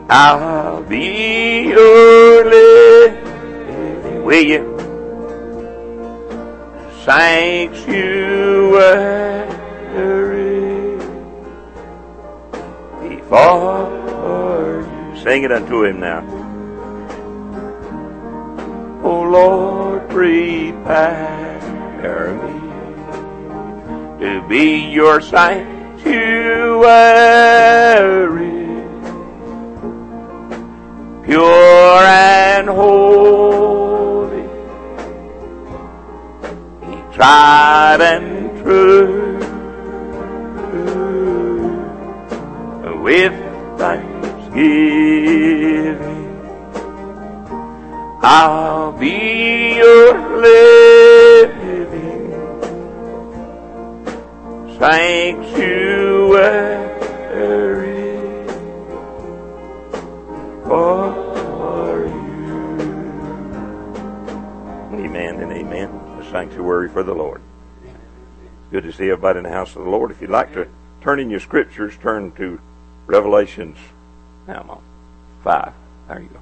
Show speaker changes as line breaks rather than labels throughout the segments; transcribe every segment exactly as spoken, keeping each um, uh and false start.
I'll be your living, will you? Sanctuary before you. Sing it unto him now. Oh Lord, prepare me to be your sanctuary, pure and holy, tried and true, with thanksgiving. I'll be your living sanctuary for you. Amen and amen. A sanctuary for the Lord. Good to see everybody in the house of the Lord. If you'd like to turn in your scriptures, turn to Revelations. Now I'm on five. There you go.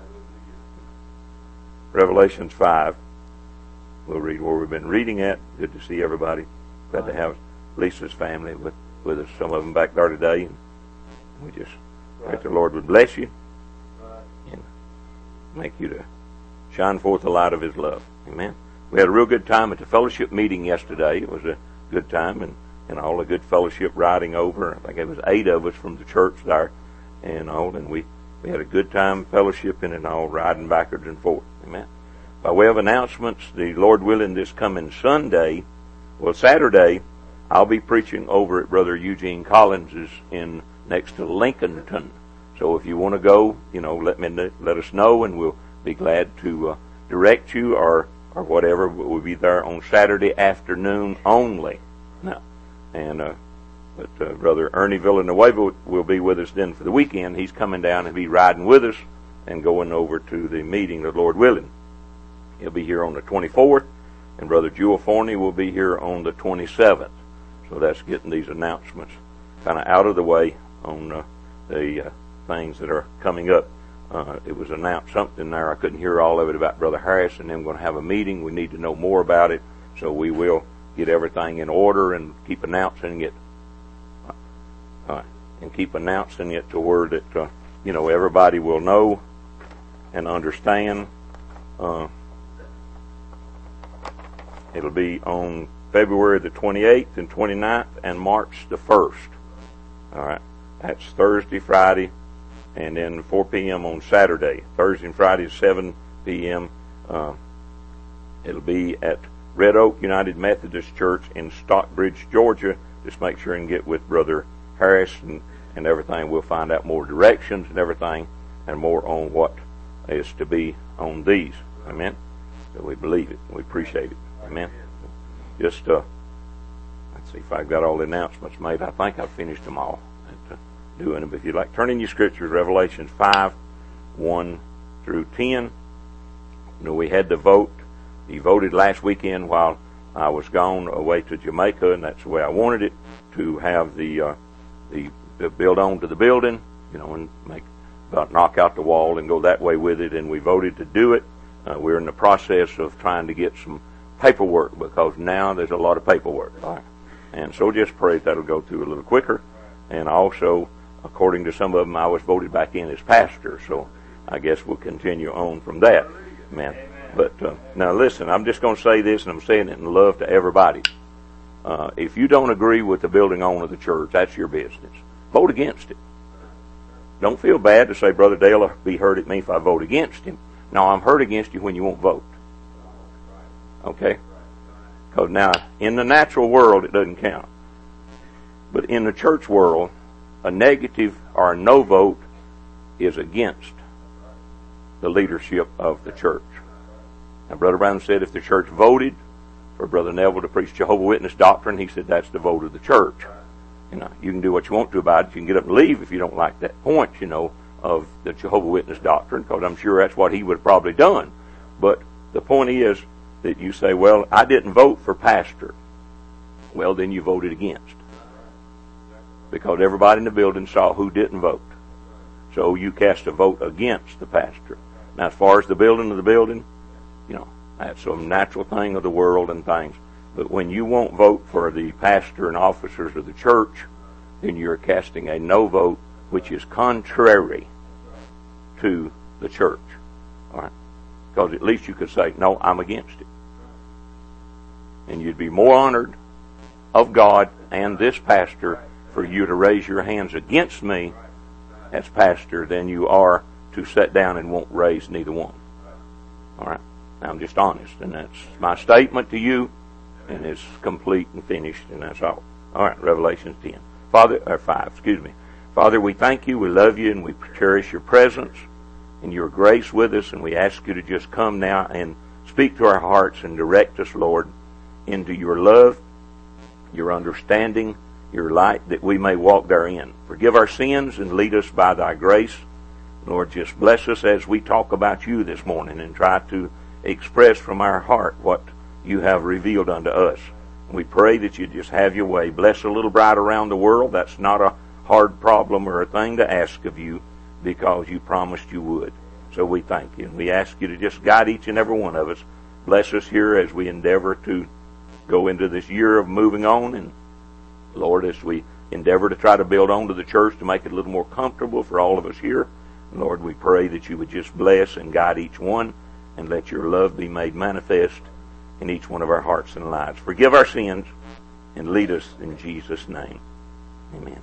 Revelations five. We'll read where we've been reading at. Good to see everybody. Glad to have Lisa's family with, with us. Some of them back there today. And we just pray the Lord would bless you and make you to shine forth the light of His love. Amen. We had a real good time at the fellowship meeting yesterday. It was a good time and, and all a good fellowship riding over. I think it was eight of us from the church there and all. And we, we had a good time fellowshipping and all, riding backwards and forth. Amen. By way of announcements, the Lord willing, this coming Sunday, well, Saturday, I'll be preaching over at Brother Eugene Collins's in next to Lincolnton. So if you want to go, you know, let me let us know, and we'll be glad to uh, direct you or or whatever. We'll be there on Saturday afternoon only. No, and uh, but uh, Brother Ernie Villanueva will be with us then for the weekend. He's coming down and be riding with us and going over to the meeting, the Lord willing. He'll be here on the twenty-fourth, and Brother Jewel Forney will be here on the twenty-seventh. So that's getting these announcements kind of out of the way on uh, the uh, things that are coming up. Uh, it was announced something there. I couldn't hear all of it about Brother Harris and them going to have a meeting. We need to know more about it, so we will get everything in order and keep announcing it, uh, and keep announcing it to where that uh, you know everybody will know and understand. Uh, it'll be on February the twenty-eighth and twenty-ninth and March the first. All right, that's Thursday, Friday, and then four p.m. on Saturday. Thursday and Friday, seven p.m. Uh, it'll be at Red Oak United Methodist Church in Stockbridge, Georgia. Just make sure and get with Brother Harris and, and everything. We'll find out more directions and everything and more on what is to be on these. Amen. So we believe it. We appreciate it. Amen. Just, uh, let's see if I've got all the announcements made. I think I've finished them all at, uh, doing them. But if you'd like, turn in your scriptures, Revelations five, one through ten. You know, we had the vote. He voted last weekend while I was gone away to Jamaica, and that's the way I wanted it, to have the, uh, the, the build on to the building, you know, and make, about knock out the wall and go that way with it, and we voted to do it. Uh, we're in the process of trying to get some paperwork, because now there's a lot of paperwork. All right. And so just pray that'll go through a little quicker. And also, according to some of them, I was voted back in as pastor, so I guess we'll continue on from that. Amen. But uh, now listen, I'm just going to say this, and I'm saying it in love to everybody. Uh, if you don't agree with the building on of the church, that's your business. Vote against it. Don't feel bad to say, Brother Dale will be hurt at me if I vote against him. No, I'm hurt against you when you won't vote. Okay? Because now, in the natural world, it doesn't count. But in the church world, a negative or a no vote is against the leadership of the church. Now, Brother Brown said if the church voted for Brother Neville to preach Jehovah's Witness doctrine, he said that's the vote of the church. You know, you can do what you want to about it. You can get up and leave if you don't like that point, you know, of the Jehovah's Witness doctrine, because I'm sure that's what he would have probably done. But the point is that you say, well, I didn't vote for pastor. Well, then you voted against. Because everybody in the building saw who didn't vote. So you cast a vote against the pastor. Now, as far as the building of the building, you know, that's a natural thing of the world and things. But when you won't vote for the pastor and officers of the church, then you're casting a no vote, which is contrary to the church. All right? Because at least you could say, no, I'm against it. And you'd be more honored of God and this pastor for you to raise your hands against me as pastor than you are to sit down and won't raise neither one. All right? Now, I'm just honest, and that's my statement to you, and it's complete and finished, and that's all. All right, Revelation ten. Father, or five, excuse me. Father, we thank you, we love you, and we cherish your presence and your grace with us, and we ask you to just come now and speak to our hearts and direct us, Lord, into your love, your understanding, your light, that we may walk therein. Forgive our sins and lead us by thy grace. Lord, just bless us as we talk about you this morning and try to express from our heart what you have revealed unto us. We pray that you just have your way. Bless a little bride around the world. That's not a hard problem or a thing to ask of you, because you promised you would. So we thank you. And we ask you to just guide each and every one of us. Bless us here as we endeavor to go into this year of moving on. And Lord, as we endeavor to try to build on to the church to make it a little more comfortable for all of us here, Lord, we pray that you would just bless and guide each one and let your love be made manifest in each one of our hearts and lives. Forgive our sins and lead us in Jesus' name. Amen.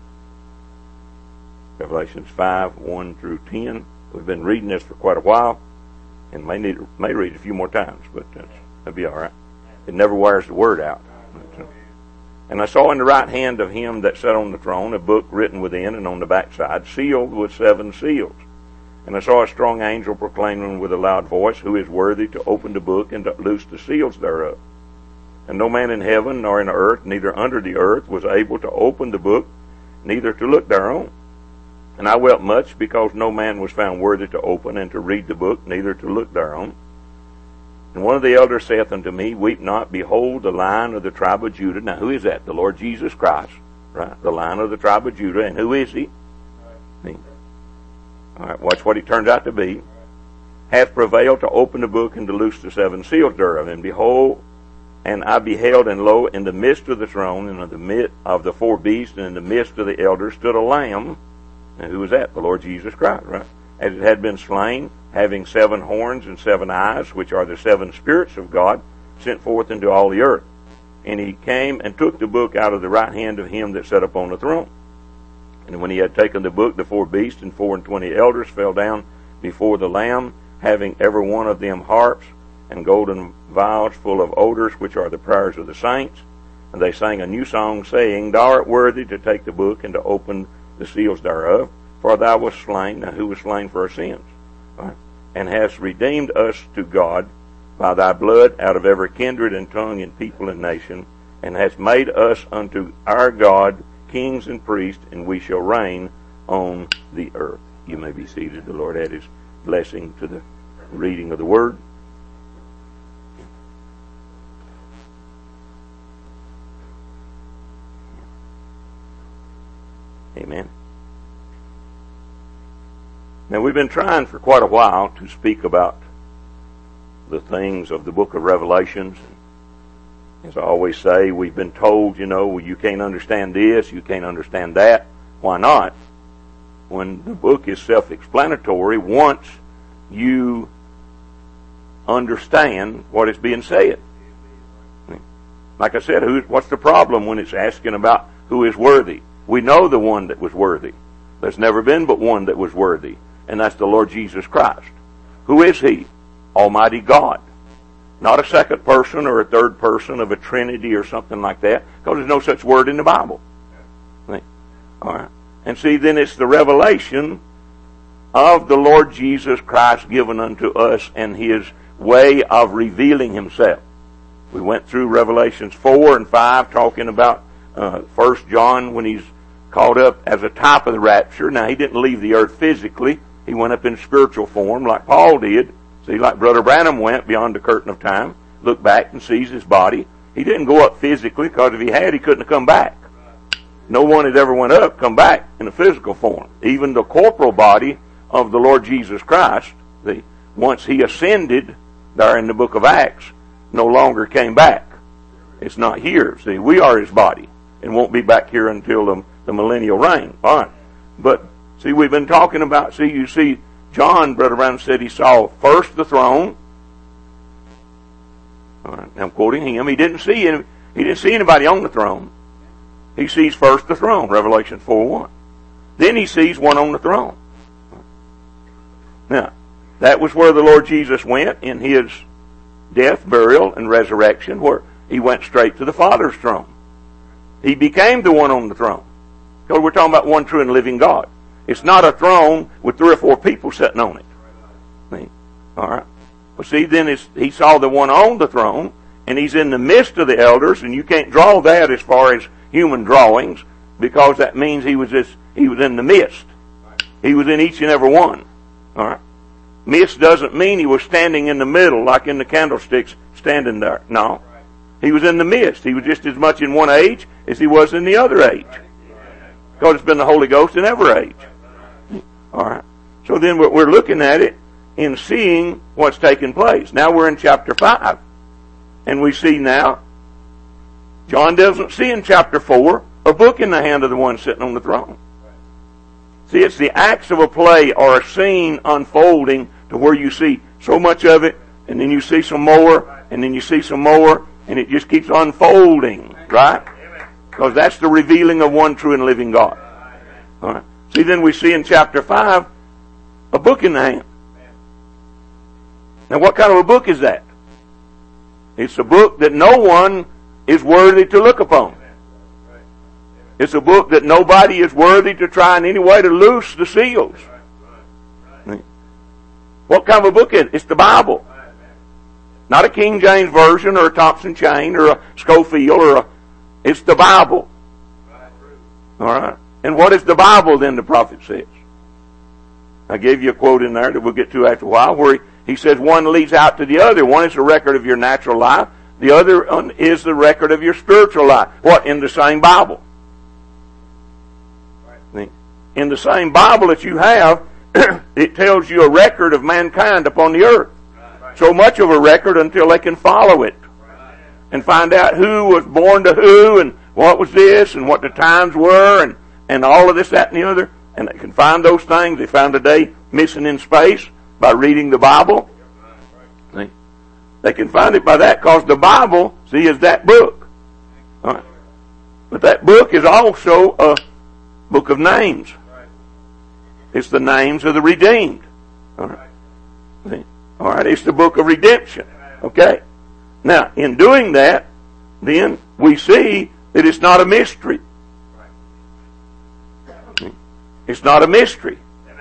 Revelations five, one through ten. We've been reading this for quite a while, and may need may read it a few more times, but that's, that'll be all right. It never wears the word out. And I saw in the right hand of him that sat on the throne a book written within and on the backside, sealed with seven seals. And I saw a strong angel proclaiming with a loud voice, Who is worthy to open the book and to loose the seals thereof? And no man in heaven nor in the earth, neither under the earth, was able to open the book, neither to look thereon. And I wept much, because no man was found worthy to open and to read the book, neither to look thereon. And one of the elders saith unto me, Weep not, behold, the Lion of the tribe of Judah. Now, who is that? The Lord Jesus Christ, right? The Lion of the tribe of Judah. And who is he? Me. All right, watch what he turns out to be. Hath prevailed to open the book and to loose the seven seals thereof. And behold, and I beheld, and lo, in the midst of the throne, and in the midst of the four beasts, and in the midst of the elders, stood a lamb. And who was that? The Lord Jesus Christ, right? As it had been slain, having seven horns and seven eyes, which are the seven spirits of God, sent forth into all the earth. And he came and took the book out of the right hand of him that sat upon the throne. And when he had taken the book, the four beasts and four and twenty elders fell down before the Lamb, having every one of them harps and golden vials full of odors, which are the prayers of the saints. And they sang a new song, saying, Thou art worthy to take the book and to open the seals thereof, for thou wast slain, now who was slain for our sins, right? And hast redeemed us to God by thy blood out of every kindred and tongue and people and nation, and hast made us unto our God kings and priests, and we shall reign on the earth. You may be seated. The Lord add his blessing to the reading of the word. Amen. Now, we've been trying for quite a while to speak about the things of the book of Revelations. As I always say, we've been told, you know, well, you can't understand this, you can't understand that. Why not? When the book is self-explanatory, once you understand what is being said. Like I said, who, what's the problem when it's asking about who is worthy? We know the one that was worthy. There's never been but one that was worthy, and that's the Lord Jesus Christ. Who is he? Almighty God. Not a second person or a third person of a Trinity or something like that, because there's no such word in the Bible. All right. And see, then it's the revelation of the Lord Jesus Christ given unto us and his way of revealing himself. We went through Revelations four and five talking about uh, First John when he's called up as a type of the rapture. Now, he didn't leave the earth physically. He went up in spiritual form like Paul did. See, like Brother Branham went beyond the curtain of time, looked back and sees his body. He didn't go up physically, because if he had, he couldn't have come back. no one that ever went up come back in a physical form. Even the corporal body of the Lord Jesus Christ, the, once he ascended there in the book of Acts, no longer came back. It's not here. See, we are his body and won't be back here until the, the millennial reign. All right. But, see, we've been talking about, see, you see, John, Brother Brown said he saw first the throne. All right, I'm quoting him. He didn't see any, he didn't see anybody on the throne. He sees first the throne, Revelation four one. Then he sees one on the throne. Now, that was where the Lord Jesus went in his death, burial, and resurrection, where he went straight to the Father's throne. He became the one on the throne. Because we're talking about one true and living God. It's not a throne with three or four people sitting on it. See? All right. Well, see, then it's, he saw the one on the throne, and he's in the midst of the elders, and you can't draw that as far as human drawings, because that means he was just, he was in the midst. He was in each and every one. All right. Midst doesn't mean he was standing in the middle, like in the candlesticks, standing there. No. He was in the midst. He was just as much in one age as he was in the other age. Because it's been the Holy Ghost in every age. All right. So then we're looking at it and seeing what's taking place. Now we're in chapter five. And we see now, John doesn't see in chapter four a book in the hand of the one sitting on the throne. See, it's the acts of a play or a scene unfolding to where you see so much of it, and then you see some more, and then you see some more, and it just keeps unfolding, right? Because that's the revealing of one true and living God. All right. See, then we see in chapter five a book in the hand. Now, what kind of a book is that? It's a book that no one is worthy to look upon. It's a book that nobody is worthy to try in any way to loose the seals. What kind of a book is it? It's the Bible. Not a King James Version or a Thompson Chain or a Scofield or a... It's the Bible. All right. And what is the Bible then, the prophet says? I gave you a quote in there that we'll get to after a while where he, he says one leads out to the other. One is the record of your natural life. The other is the record of your spiritual life. What? In the same Bible. In the same Bible that you have, it tells you a record of mankind upon the earth. So much of a record until they can follow it and find out who was born to who and what was this and what the times were and, and all of this, that, and the other. And they can find those things. They found a day missing in space by reading the Bible. See? They can find it by that because the Bible, see, is that book. All right. But that book is also a book of names. It's the names of the redeemed. All right. See? All right. It's the book of redemption. Okay. Now, in doing that, then we see that it's not a mystery. It's not a mystery.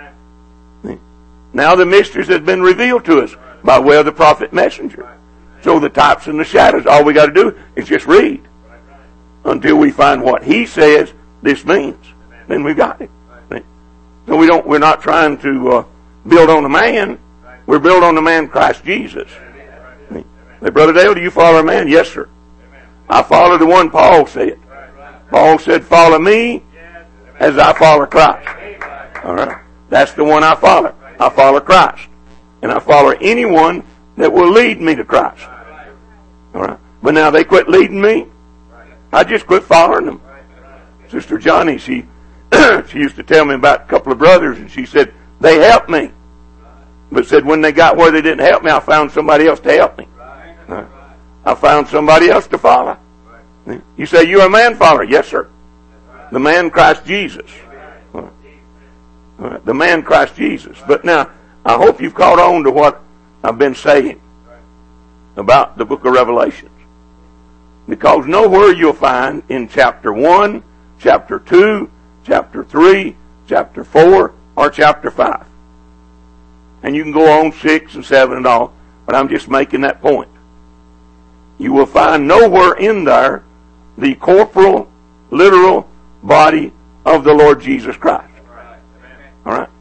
Now the mysteries have been revealed to us by way of the prophet messenger. So the types and the shadows, all we got to do is just read until we find what he says this means. Then we've got it. So we don't. We're not trying to uh, build on a man. We're built on the man Christ Jesus. Hey, Brother Dale, do you follow a man? Yes, sir. I follow the one Paul said. Paul said, "Follow me as I follow Christ." All right. That's the one I follow. I follow Christ. And I follow anyone that will lead me to Christ. All right. But now they quit leading me. I just quit following them. Sister Johnny, she she used to tell me about a couple of brothers, and she said, they helped me. But said when they got where they didn't help me, I found somebody else to help me. Right. I found somebody else to follow. You say, you're a man follower? Yes, sir. The man Christ Jesus. All right. The man Christ Jesus. But now, I hope you've caught on to what I've been saying about the book of Revelations. Because nowhere you'll find in chapter one, chapter two, chapter three, chapter four, or chapter five. And you can go on six and seven and all, but I'm just making that point. You will find nowhere in there the corporal, literal body of the Lord Jesus Christ. All right?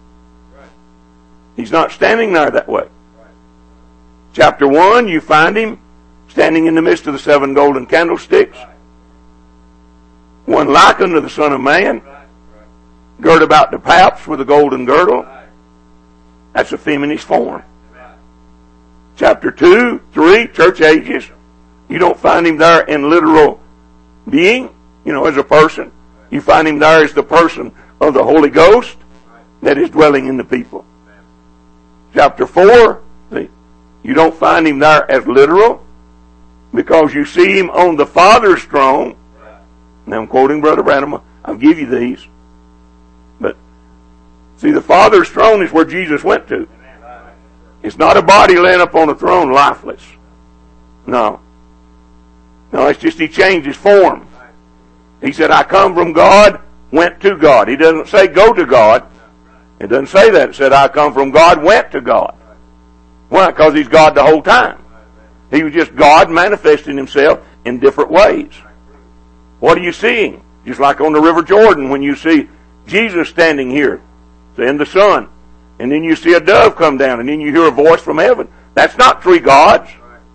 He's not standing there that way. Chapter one, you find him standing in the midst of the seven golden candlesticks. one like unto the Son of Man, girt about the paps with a golden girdle. That's a feminist form. Chapter two, three, church ages. You don't find him there in literal being, you know, as a person. You find him there as the person of the Holy Ghost that is dwelling in the people. Chapter four, see, you don't find him there as literal because you see him on the Father's throne. Now I'm quoting Brother Branham. I'll give you these. But see, the Father's throne is where Jesus went to. It's not a body laying up on a throne lifeless. No. No, it's just he changed his form. He said, I come from God, went to God. He doesn't say go to God. It doesn't say that. It said, I come from God, went to God. Why? Because he's God the whole time. He was just God manifesting himself in different ways. What are you seeing? Just like on the River Jordan when you see Jesus standing here, in the sun, and then you see a dove come down, and then you hear a voice from heaven. That's not three gods.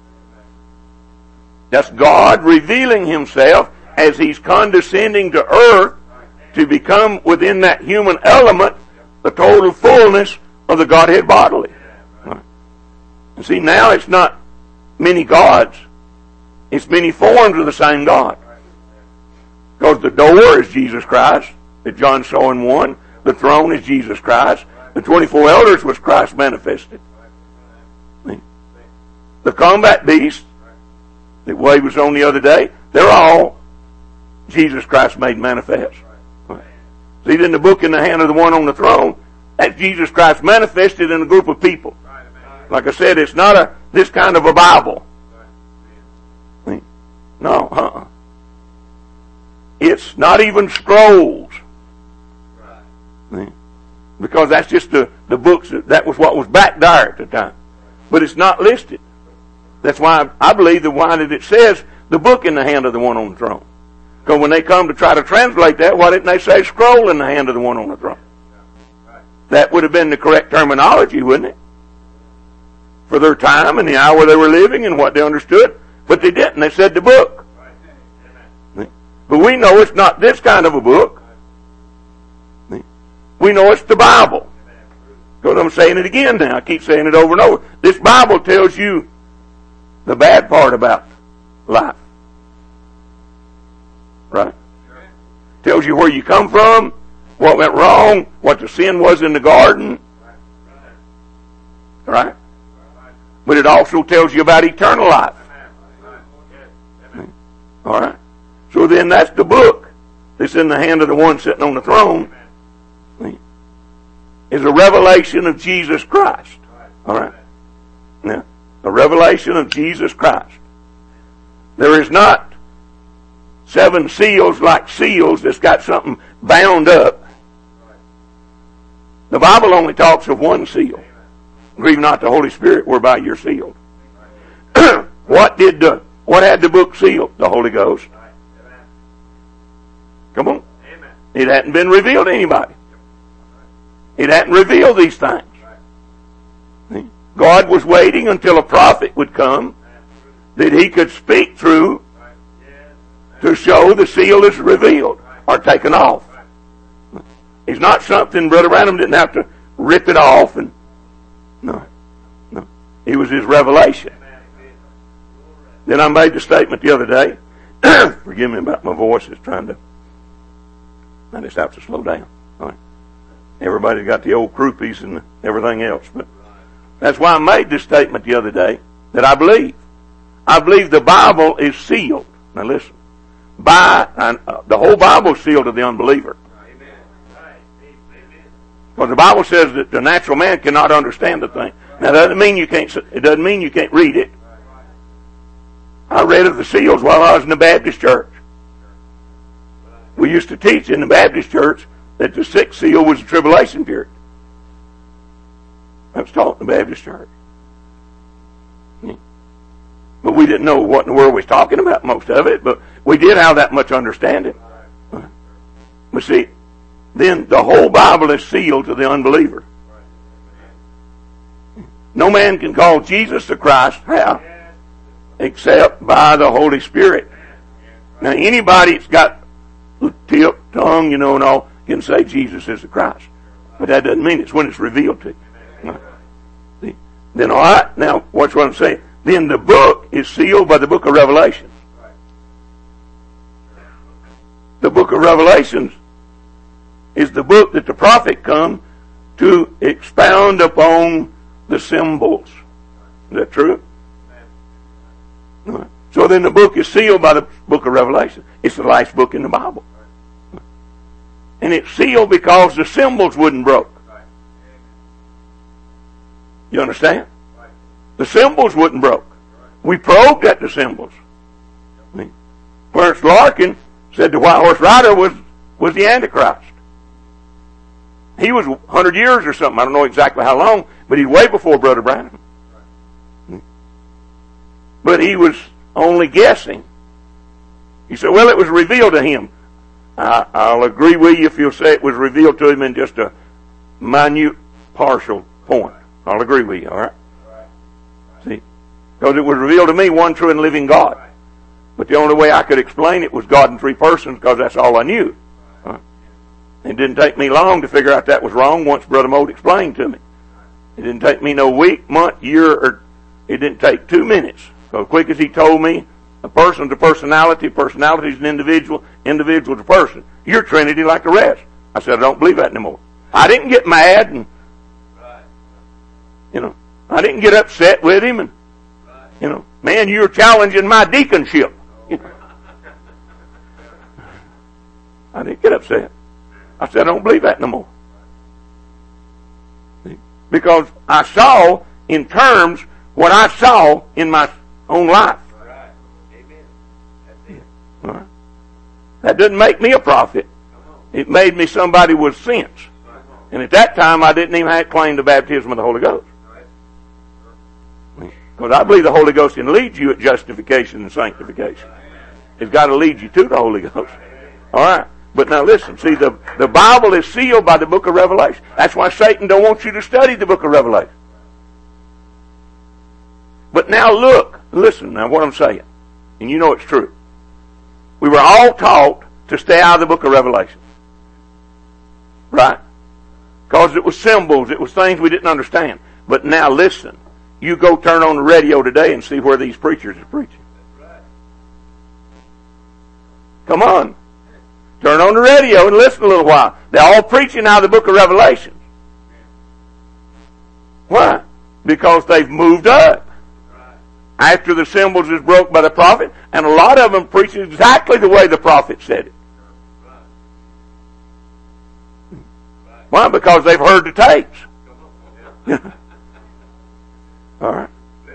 That's God revealing himself as he's condescending to earth to become within that human element the total fullness of the Godhead bodily. And see, now it's not many gods. It's many forms of the same God. Because the door is Jesus Christ, that John saw in one. The throne is Jesus Christ. The twenty-four elders was Christ manifested. The combat beast that Wade was on the other day, they're all Jesus Christ made manifest. See, then the book in the hand of the one on the throne, that's Jesus Christ manifested in a group of people. Like I said, it's not a this kind of a Bible. No, uh-uh. It's not even scrolls. Because that's just the, the books, that, that was what was back there at the time. But it's not listed. That's why I, I believe that why did it says the book in the hand of the one on the throne. Because when they come to try to translate that, why didn't they say scroll in the hand of the one on the throne? That would have been the correct terminology, wouldn't it? For their time and the hour they were living and what they understood. But they didn't. They said the book. But we know it's not this kind of a book. We know it's the Bible. Because I'm saying it again now. I keep saying it over and over. This Bible tells you the bad part about life. Right? Tells you where you come from, what went wrong, what the sin was in the garden. Right? But it also tells you about eternal life. All right? So then that's the book that's in the hand of the one sitting on the throne. Is a revelation of Jesus Christ. All right? Now, a revelation of Jesus Christ. There is not seven seals like seals that's got something bound up. The Bible only talks of one seal. Grieve not the Holy Spirit whereby you're sealed. What did the, what had the book sealed? The Holy Ghost. Come on. It hadn't been revealed to anybody. It hadn't revealed these things. God was waiting until a prophet would come that he could speak through to show the seal is revealed or taken off. It's not something Brother Branham didn't have to rip it off and no, no. It was his revelation. Then I made the statement the other day. Forgive me about my voice. It's trying to. I just have to slow down. All right. Everybody's got the old croupies and everything else, but that's why I made this statement the other day that I believe. I believe the Bible is sealed. Now listen, by uh, the whole Bible is sealed to the unbeliever. Because the Bible says that the natural man cannot understand the thing. Now that doesn't mean you can't. It doesn't mean you can't read it. I read of the seals while I was in the Baptist church. We used to teach in the Baptist church that the sixth seal was the tribulation period. That was taught in the Baptist church. But we didn't know what in the world we was talking about, most of it, but we did have that much understanding. But see, then the whole Bible is sealed to the unbeliever. No man can call Jesus the Christ, how? Except by the Holy Spirit. Now anybody that's got tip, tongue, you know, and all, can say Jesus is the Christ. But that doesn't mean it's when it's revealed to you. See? Then, all right, now, watch what I'm saying. Then the book is sealed by the book of Revelation. The book of Revelations is the book that the prophet come to expound upon the symbols. Is that true? Right. So then the book is sealed by the book of Revelation. It's the last book in the Bible. And it's sealed because the symbols wouldn't broke. You understand? The symbols wouldn't broke. We probed at the symbols. Clarence Larkin said the White Horse Rider was, was the Antichrist. He was one hundred years or something. I don't know exactly how long, but he's way before Brother Branham. But he was only guessing. He said, well, it was revealed to him. I, I'll agree with you if you'll say it was revealed to him in just a minute, partial point. I'll agree with you, all right? See? Because it was revealed to me, one true and living God. But the only way I could explain it was God in three persons, because that's all I knew. Right? It didn't take me long to figure out that was wrong once Brother Mote explained to me. It didn't take me no week, month, year, or it didn't take two minutes. So quick as he told me, a person's a personality, personality is an individual, individual's a person. You're Trinity like the rest. I said, I don't believe that anymore. I didn't get mad and, you know, I didn't get upset with him and, you know, man, you're challenging my deaconship. You know. I didn't get upset. I said, I don't believe that no more. See? Because I saw in terms what I saw in my own life. Right. Amen. That's it. All right. That doesn't make me a prophet. It made me somebody with sense. And at that time, I didn't even have claim the baptism of the Holy Ghost. Because I believe the Holy Ghost can lead you at justification and sanctification. It's got to lead you to the Holy Ghost. All right. But now listen, see, the, the Bible is sealed by the book of Revelation. That's why Satan don't want you to study the book of Revelation. But now look, listen now what I'm saying. And you know it's true. We were all taught to stay out of the book of Revelation. Right? Because it was symbols, it was things we didn't understand. But now listen, you go turn on the radio today and see where these preachers are preaching. Come on. Turn on the radio and listen a little while. They're all preaching out of the book of Revelation. Why? Because they've moved up. After the symbols is broke by the prophet, and a lot of them preach exactly the way the prophet said it. Why? Because they've heard the tapes. All right.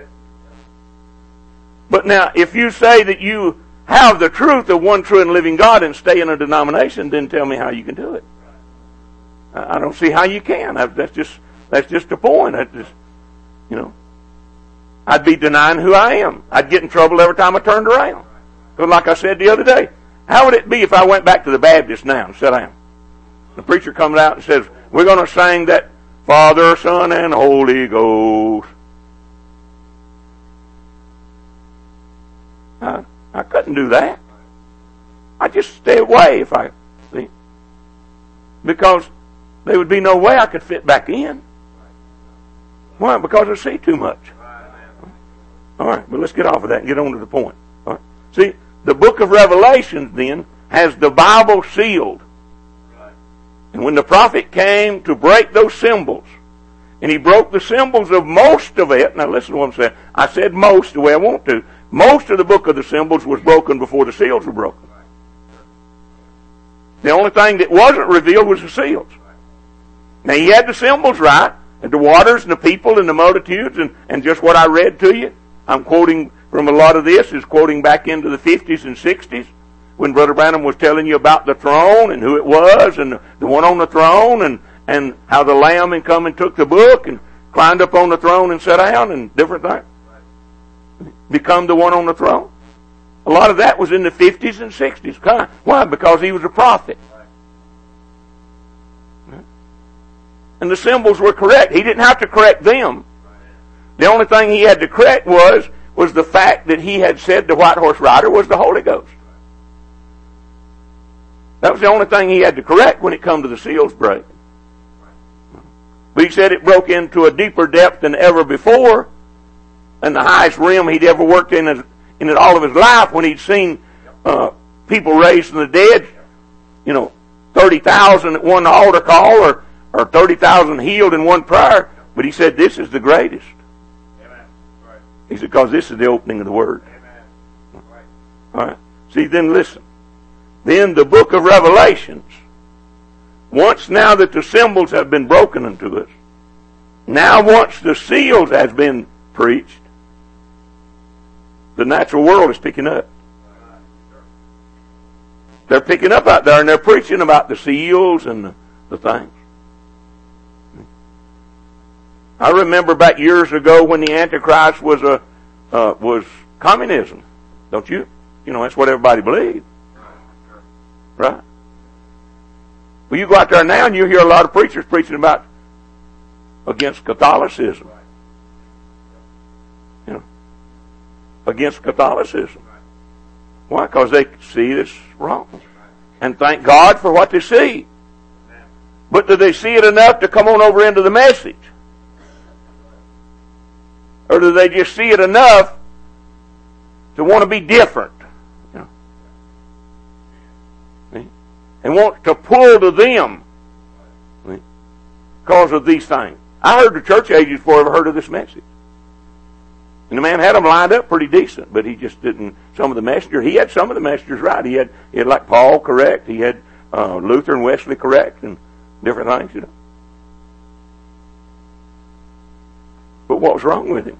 But now, if you say that you have the truth of one true and living God and stay in a denomination, then tell me how you can do it. I don't see how you can. That's just that's just the point. That's just, you know. I'd be denying who I am. I'd get in trouble every time I turned around. Because like I said the other day, how would it be if I went back to the Baptist now and sat down? The preacher comes out and says, we're going to sing that Father, Son, and Holy Ghost. I, I couldn't do that. I'd just stay away if I, see. Because there would be no way I could fit back in. Why? Because I see too much. All right, but let's get off of that and get on to the point. All right. See, the book of Revelation then has the Bible sealed. And when the prophet came to break those symbols, and he broke the symbols of most of it, now listen to what I'm saying. I said most the way I want to. Most of the book of the symbols was broken before the seals were broken. The only thing that wasn't revealed was the seals. Now he had the symbols right, and the waters and the people and the multitudes, and, and just what I read to you. I'm quoting from a lot of this, is quoting back into the fifties and sixties, when Brother Branham was telling you about the throne and who it was, and the, the one on the throne, and, and how the Lamb had come and took the book, and climbed up on the throne and sat down, and different things. Become the one on the throne. A lot of that was in the fifties and sixties. Why? Because he was a prophet. And the symbols were correct. He didn't have to correct them. The only thing he had to correct was, was the fact that he had said the White Horse Rider was the Holy Ghost. That was the only thing he had to correct when it come to the seals break. But he said it broke into a deeper depth than ever before, and the highest realm he'd ever worked in his, in it all of his life, when he'd seen uh, people raised from the dead, you know, thirty thousand at one altar call, or, or thirty thousand healed in one prayer. But he said, this is the greatest. Amen. Right. He said, because this is the opening of the Word. Amen. Right. All right. See, then listen. Then the book of Revelations, once now that the symbols have been broken unto us, now once the seals has been preached, the natural world is picking up. They're picking up out there and they're preaching about the seals and the, the things. I remember back years ago when the Antichrist was a uh, was communism, don't you? You know, that's what everybody believed, right? Well, you go out there now and you hear a lot of preachers preaching about against Catholicism, you know, against Catholicism. Why? Because they see this wrong, and thank God for what they see. But do they see it enough to come on over into the message? Or do they just see it enough to want to be different? You know? See? And want to pull to them see? Because of these things. I heard the church ages before I ever heard of this message. And the man had them lined up pretty decent, but he just didn't, some of the messengers, he had some of the messengers right. He had, he had like Paul correct, he had uh, Luther and Wesley correct, and different things, you know. But what was wrong with him?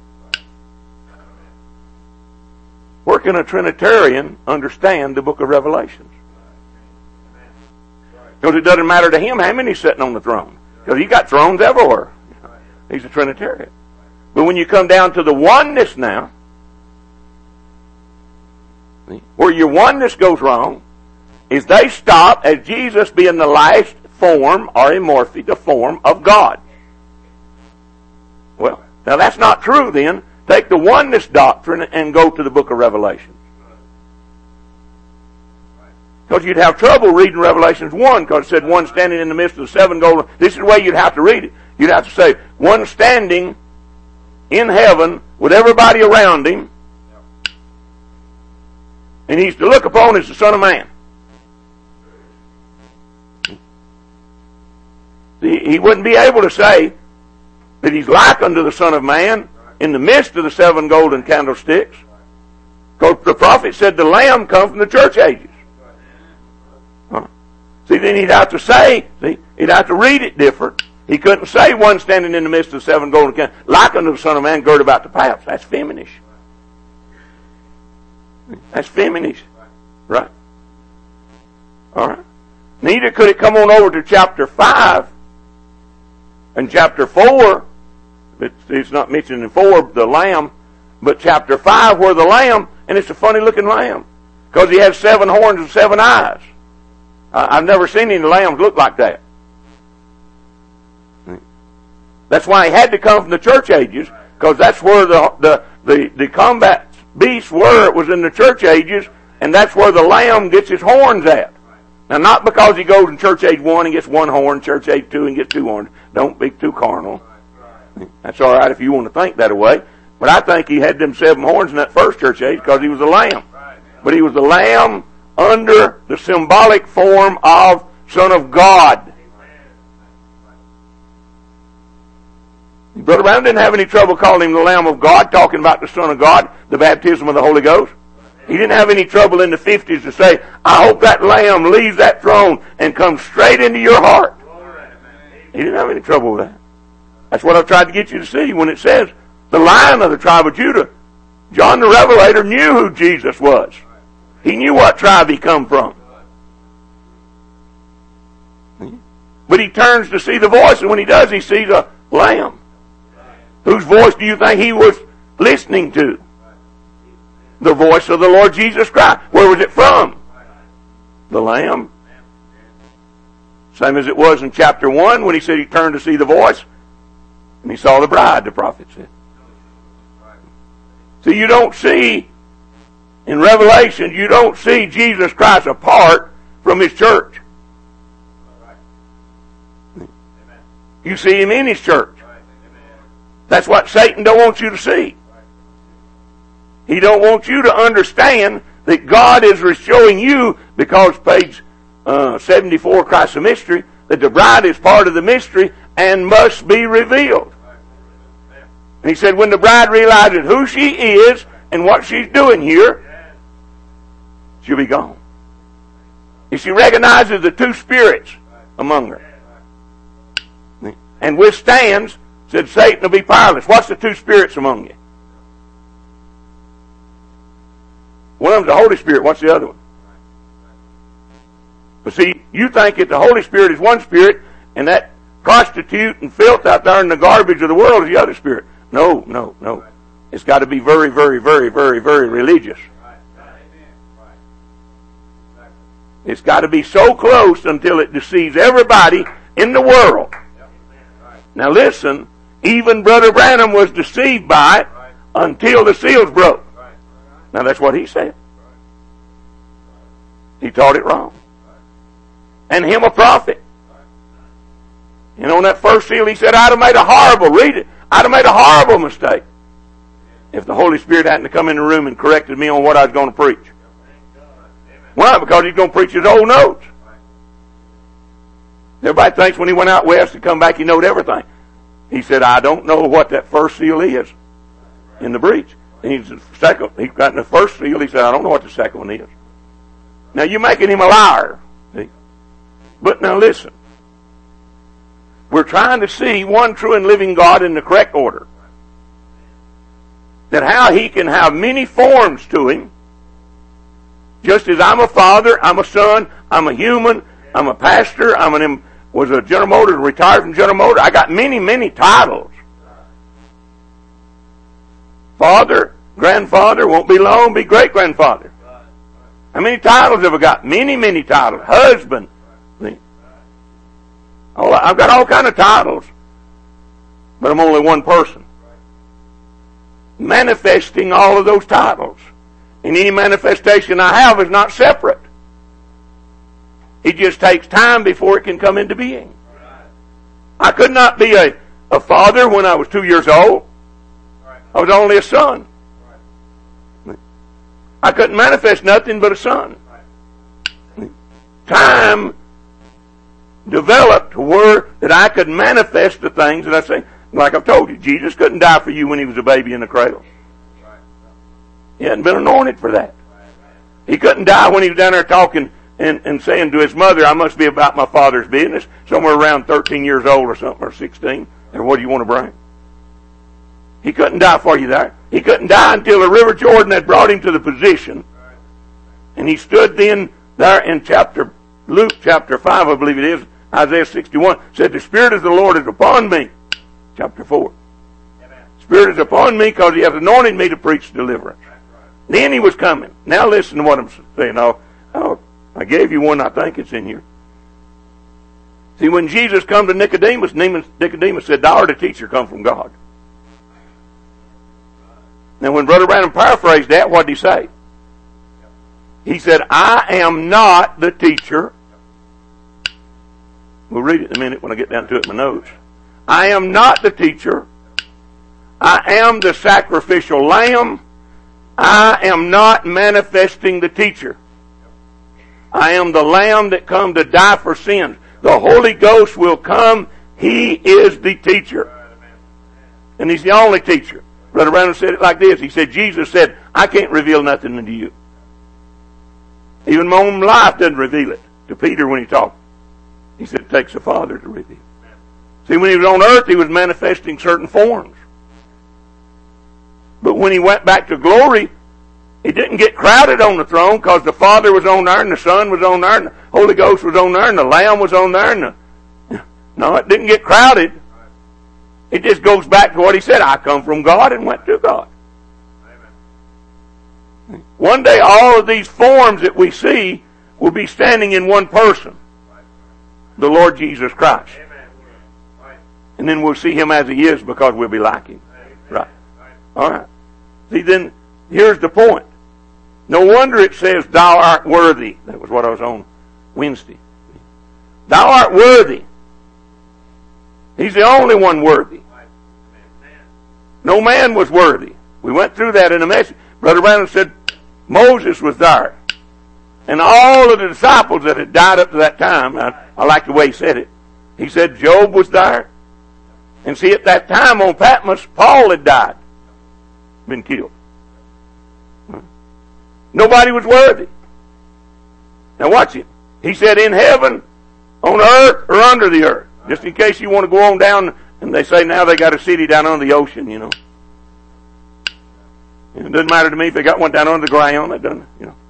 Where can a Trinitarian understand the book of Revelations? Because it doesn't matter to him how many's sitting on the throne. Because he got thrones everywhere. He's a Trinitarian. But when you come down to the oneness now, where your oneness goes wrong, is they stop as Jesus being the last form or amorphe, the form of God. Well, now that's not true then. Take the oneness doctrine and go to the book of Revelation. Because you'd have trouble reading Revelations one, because it said one standing in the midst of the seven golden. This is the way you'd have to read it. You'd have to say, one standing in heaven with everybody around him, and he's to look upon as the Son of Man. He wouldn't be able to say that he's like unto the Son of Man in the midst of the seven golden candlesticks, because the prophet said the Lamb come from the church ages. Huh. See, then he'd have to say, see, he'd have to read it different. He couldn't say one standing in the midst of the seven golden candlesticks, like unto the Son of Man, girt about the paps. That's feminish. That's feminish. Right? All right. Neither could it come on over to chapter five and chapter four. It's, it's not mentioned in four, the lamb, but chapter five where the lamb, and it's a funny looking lamb, because he has seven horns and seven eyes. I, I've never seen any lambs look like that. That's why he had to come from the church ages, because that's where the, the, the, the combat beasts were. It was in the church ages, and that's where the lamb gets his horns at. Now, not because he goes in church age one and gets one horn, church age two and gets two horns. Don't be too carnal. That's all right if you want to think that way. But I think he had them seven horns in that first church age because he was a lamb. But he was the lamb under the symbolic form of Son of God. Brother Brown didn't have any trouble calling him the Lamb of God, talking about the Son of God, the baptism of the Holy Ghost. He didn't have any trouble in the fifties to say, I hope that lamb leaves that throne and comes straight into your heart. He didn't have any trouble with that. That's what I've tried to get you to see when it says the Lion of the tribe of Judah. John the Revelator knew who Jesus was. He knew what tribe he come from. But he turns to see the voice, and when he does, he sees a lamb. Whose voice do you think he was listening to? The voice of the Lord Jesus Christ. Where was it from? The lamb. Same as it was in chapter one when he said he turned to see the voice. And he saw the bride, the prophet said. So you don't see, in Revelation, you don't see Jesus Christ apart from his church. You see him in his church. That's what Satan don't want you to see. He don't want you to understand that God is showing you, because page uh, seventy-four, Christ the Mystery, that the bride is part of the mystery and must be revealed. And he said when the bride realizes who she is and what she's doing here, she'll be gone. If she recognizes the two spirits among her and withstands, said Satan will be powerless. What's the two spirits among you? One of them's the Holy Spirit. What's the other one? But see, you think that the Holy Spirit is one spirit, and that prostitute and filth out there in the garbage of the world is the other spirit. No, no, no. It's got to be very, very, very, very, very religious. It's got to be so close until it deceives everybody in the world. Now listen, even Brother Branham was deceived by it until the seals broke. Now that's what he said. He taught it wrong. And him a prophet. And on that first seal he said, I'd have made a horrible, read it, I'd have made a horrible mistake if the Holy Spirit hadn't come in the room and corrected me on what I was going to preach. Why? Because he's going to preach his old notes. Everybody thinks when he went out west to come back he knowed everything. He said, I don't know what that first seal is in the breach. And he's the second, he got in the first seal, he said, I don't know what the second one is. Now you're making him a liar. See? But now listen. We're trying to see one true and living God in the correct order. That how he can have many forms to him. Just as I'm a father, I'm a son, I'm a human, I'm a pastor, I'm an, was a General Motors, retired from General Motors. I got many, many titles. Father, grandfather, won't be long, be great-grandfather. How many titles have I got? Many, many titles. Husband. I've got all kind of titles. But I'm only one person. Manifesting all of those titles. And any manifestation I have is not separate. It just takes time before it can come into being. I could not be a, a father when I was two years old. I was only a son. I couldn't manifest nothing but a son. Time developed to where that I could manifest the things that I say. Like I've told you, Jesus couldn't die for you when he was a baby in the cradle. He hadn't been anointed for that. He couldn't die when he was down there talking and, and saying to his mother, I must be about my Father's business, somewhere around thirteen years old or something, or sixteen. Or what do you want to bring? He couldn't die for you there. He couldn't die until the River Jordan had brought him to the position. And he stood then there in chapter, Luke chapter five, I believe it is, Isaiah sixty-one, said, the Spirit of the Lord is upon me. Chapter four. Amen. Spirit is upon me because he has anointed me to preach deliverance. Right. Then he was coming. Now listen to what I'm saying. I'll, I'll, I gave you one, I think it's in here. See, when Jesus come to Nicodemus, Nicodemus said, thou art a teacher come from God. Now when Brother Branham paraphrased that, what did he say? He said, I am not the teacher. We'll read it in a minute when I get down to it in my notes. I am not the teacher. I am the sacrificial lamb. I am not manifesting the teacher. I am the lamb that come to die for sins. The Holy Ghost will come. He is the teacher. And he's the only teacher. Brother Branham said it like this. He said, Jesus said, I can't reveal nothing unto you. Even my own life doesn't reveal it. To Peter when he talked. He said, it takes the Father to reveal. See, when he was on earth, he was manifesting certain forms. But when he went back to glory, he didn't get crowded on the throne because the Father was on there and the Son was on there and the Holy Ghost was on there and the Lamb was on there. And the, no, it didn't get crowded. It just goes back to what he said. I come from God and went to God. Amen. One day all of these forms that we see will be standing in one person. The Lord Jesus Christ. Amen. And then we'll see him as he is because we'll be like him. Right. All right. See, then, here's the point. No wonder it says, thou art worthy. That was what I was on Wednesday. Thou art worthy. He's the only one worthy. No man was worthy. We went through that in a message. Brother Branham said Moses was there. And all of the disciples that had died up to that time, I, I like the way he said it. He said Job was there. And see, at that time on Patmos, Paul had died. Been killed. Nobody was worthy. Now watch it. He said in heaven, on earth, or under the earth. Just in case you want to go on down, and they say now they got a city down on the ocean, you know. It doesn't matter to me if they got one down on the ground. It doesn't, you know.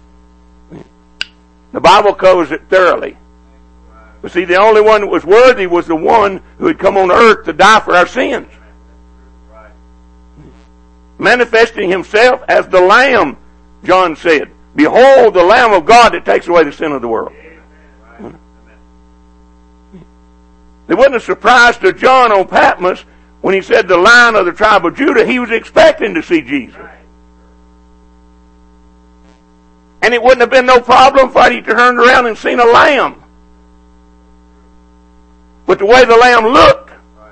The Bible covers it thoroughly. But see, the only one that was worthy was the one who had come on earth to die for our sins. Manifesting himself as the Lamb, John said. Behold the Lamb of God that takes away the sin of the world. It wasn't a surprise to John on Patmos when he said the Lion of the tribe of Judah. He was expecting to see Jesus. And it wouldn't have been no problem for he turned around and seen a lamb. But the way the lamb looked,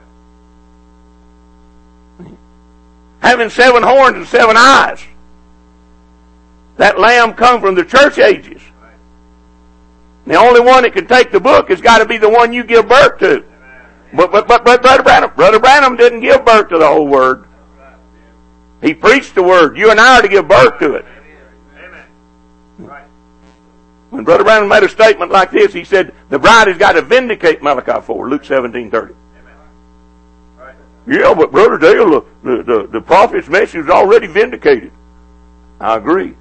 having seven horns and seven eyes, that lamb come from the church ages. The only one that can take the book has got to be the one you give birth to. But, but, but, but Brother Branham, Brother Branham didn't give birth to the whole Word. He preached the Word. You and I are to give birth to it. When Brother Branham made a statement like this, he said, the bride has got to vindicate Malachi four, Luke seventeen thirty. Yeah, but Brother Dale, the, the, the prophet's message is already vindicated. I agree.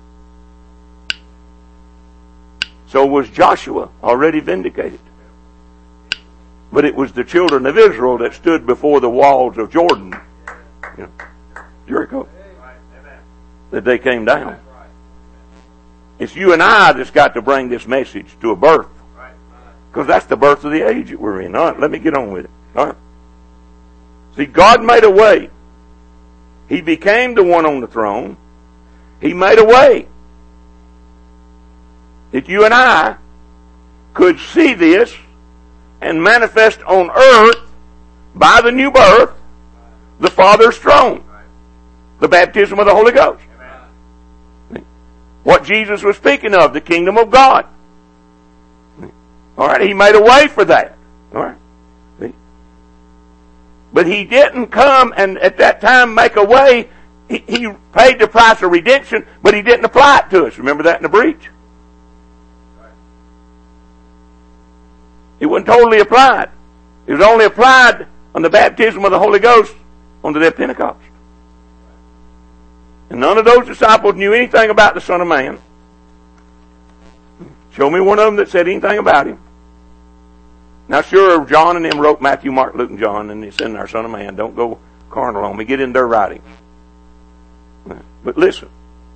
So was Joshua already vindicated. But it was the children of Israel that stood before the walls of Jordan, you know, Jericho, that they came down. It's you and I that's got to bring this message to a birth. Because that's the birth of the age that we're in. All right, let me get on with it. All right. See, God made a way. He became the one on the throne. He made a way that you and I could see this and manifest on earth by the new birth the Father's throne, the baptism of the Holy Ghost. What Jesus was speaking of, the kingdom of God. All right, he made a way for that. All right. See? But he didn't come and at that time make a way. He, he paid the price of redemption, but he didn't apply it to us. Remember that in the breach? It wasn't totally applied. It was only applied on the baptism of the Holy Ghost on the day of Pentecost. And none of those disciples knew anything about the Son of Man. Show me one of them that said anything about him. Now sure, John and them wrote Matthew, Mark, Luke, and John, and they said, our Son of Man, don't go carnal on me. Get in their writings. But listen.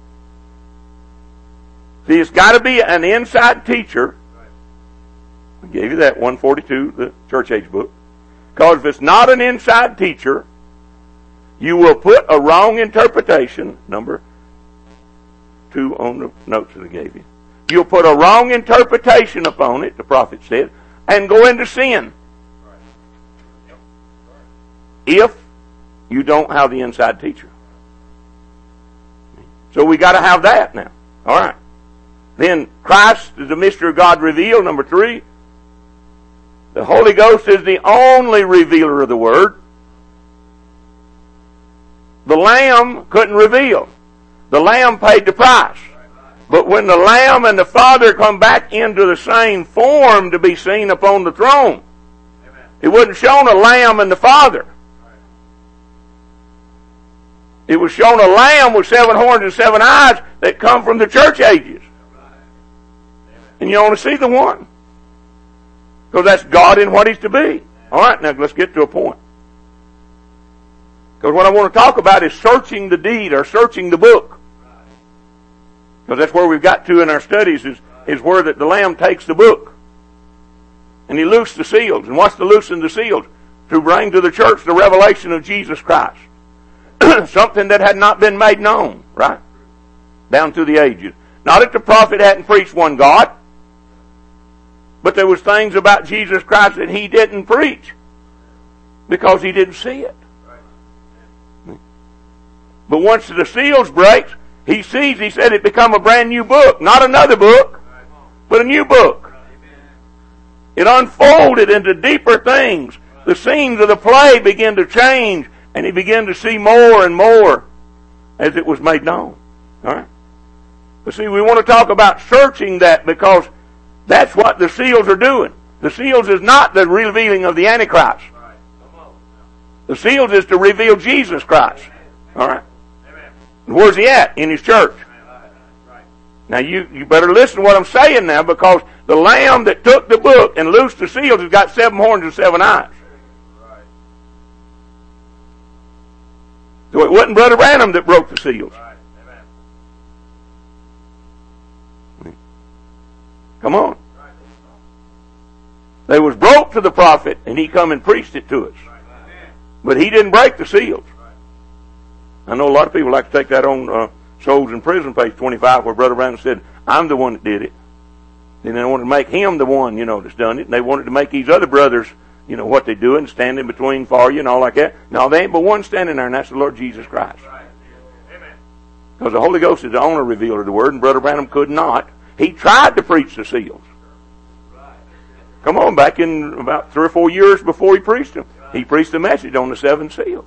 See, it's got to be an inside teacher. I gave you that, one forty-two, the church age book. Because if it's not an inside teacher, you will put a wrong interpretation, number two on the notes that I gave you. You'll put a wrong interpretation upon it, the prophet said, and go into sin. If you don't have the inside teacher. So we got to have that now. All right. Then Christ is the mystery of God revealed, number three. The Holy Ghost is the only revealer of the Word. The Lamb couldn't reveal. The Lamb paid the price. But when the Lamb and the Father come back into the same form to be seen upon the throne, it wasn't shown a Lamb and the Father. It was shown a Lamb with seven horns and seven eyes that come from the church ages. And you only see the one. Because that's God in what He's to be. All right, now let's get to a point. Because what I want to talk about is searching the deed or searching the book. Because that's where we've got to in our studies is, is where that the Lamb takes the book. And He loosed the seals. And what's the loosing the seals? To bring to the church the revelation of Jesus Christ. Something that had not been made known, right? Down through the ages. Not that the prophet hadn't preached one God. But there was things about Jesus Christ that he didn't preach because he didn't see it. But once the seals breaks, he sees, he said it become a brand new book. Not another book, but a new book. It unfolded into deeper things. The scenes of the play began to change, and he began to see more and more as it was made known. All right? But see, we want to talk about searching that because that's what the seals are doing. The seals is not the revealing of the Antichrist. The seals is to reveal Jesus Christ. All right? Where's he at? In his church. Now you, you better listen to what I'm saying now, because the Lamb that took the book and loosed the seals has got seven horns and seven eyes. So it wasn't Brother Branham that broke the seals. Come on. They was broke to the prophet, and he come and preached it to us. But he didn't break the seals. I know a lot of people like to take that on uh, Souls in Prison, page twenty-five, where Brother Branham said, I'm the one that did it. And they wanted to make him the one, you know, that's done it. And they wanted to make these other brothers, you know, what they doing, standing between for you and all like that. No, they ain't but one standing there, and that's the Lord Jesus Christ. Because the Holy Ghost is the only revealer of the Word, and Brother Branham could not. He tried to preach the seals. Come on, back in about three or four years before he preached them, he preached a message on the seven seals.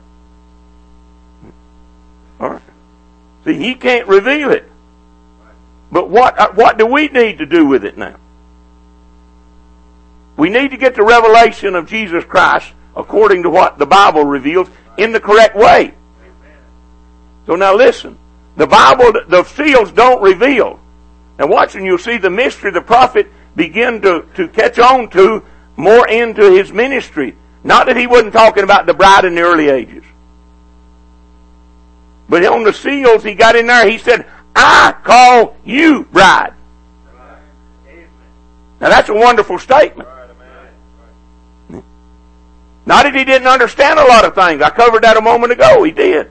All right. See, he can't reveal it. But what what do we need to do with it now? We need to get the revelation of Jesus Christ according to what the Bible reveals in the correct way. So now listen. The Bible, the seals don't reveal. Now watch, and you'll see the mystery the prophet begin to, to catch on to more into his ministry. Not that he wasn't talking about the bride in the early ages. But on the seals, he got in there, he said, I call you bride. Now that's a wonderful statement. Not that he didn't understand a lot of things. I covered that a moment ago. He did.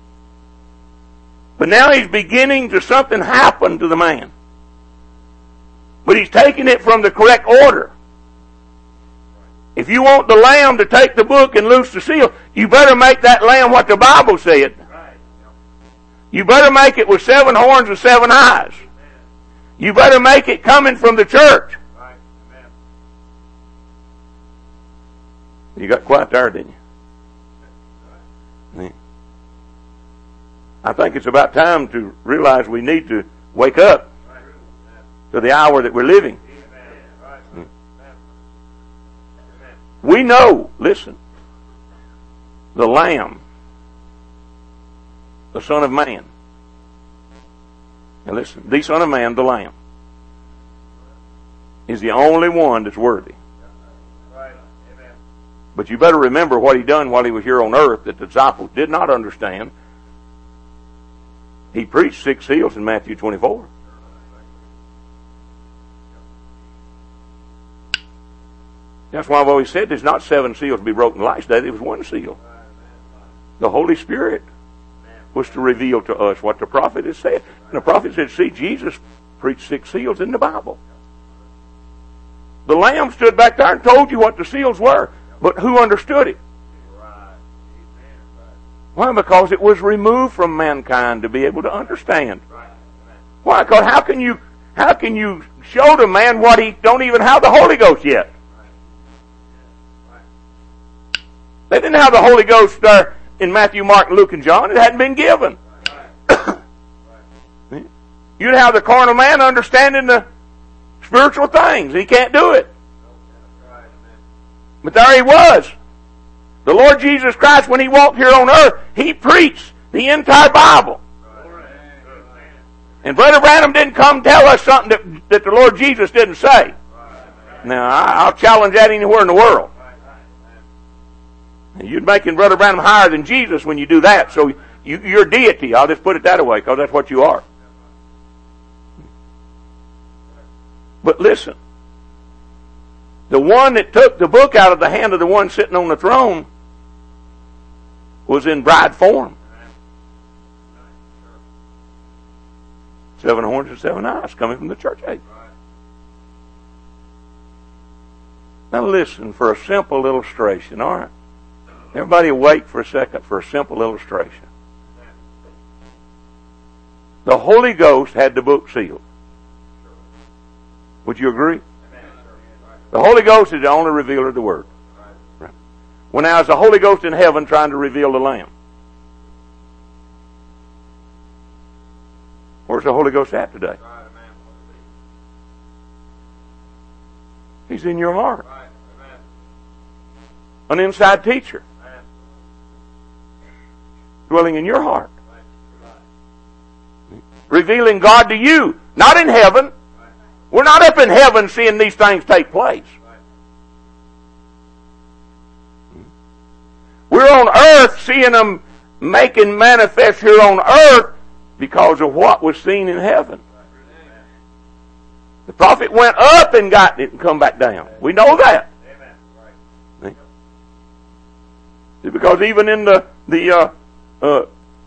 But now he's beginning to, something happen to the man. But he's taking it from the correct order. If you want the Lamb to take the book and loose the seal, you better make that Lamb what the Bible said. You better make it with seven horns and seven eyes. You better make it coming from the church. You got quiet there, didn't you? I think it's about time to realize we need to wake up to the hour that we're living. We know, listen, the Lamb, the Son of Man. And listen, the Son of Man, the Lamb, is the only one that's worthy. But you better remember what he done while he was here on earth that the disciples did not understand. He preached six seals in Matthew twenty-four. That's why I've always said there's not seven seals to be broken last day. There was one seal. The Holy Spirit was to reveal to us what the prophet has said. And the prophet said, see, Jesus preached six seals in the Bible. The Lamb stood back there and told you what the seals were. But who understood it? Why? Because it was removed from mankind to be able to understand. Why? Because how can you how can you show to man what he don't even have the Holy Ghost yet? They didn't have the Holy Ghost there in Matthew, Mark, Luke, and John. It hadn't been given. You'd have the carnal man understanding the spiritual things. He can't do it. But there he was. The Lord Jesus Christ, when he walked here on earth, he preached the entire Bible. And Brother Branham didn't come tell us something that, that the Lord Jesus didn't say. Now, I'll challenge that anywhere in the world. You're making Brother Branham higher than Jesus when you do that. So you, you're deity. I'll just put it that way, because that's what you are. But listen. The one that took the book out of the hand of the one sitting on the throne was in bride form. Seven horns and seven eyes coming from the church age. Now listen for a simple illustration, all right? Everybody awake for a second for a simple illustration. The Holy Ghost had the book sealed. Would you agree? The Holy Ghost is the only revealer of the Word. Right. Well, now is the Holy Ghost in heaven trying to reveal the Lamb? Where's the Holy Ghost at today? He's in your heart. An inside teacher. Dwelling in your heart. Revealing God to you. Not in heaven. We're not up in heaven seeing these things take place. We're on earth seeing them making manifest here on earth because of what was seen in heaven. The prophet went up and got it and come back down. We know that. See? Because even in the, the uh, uh,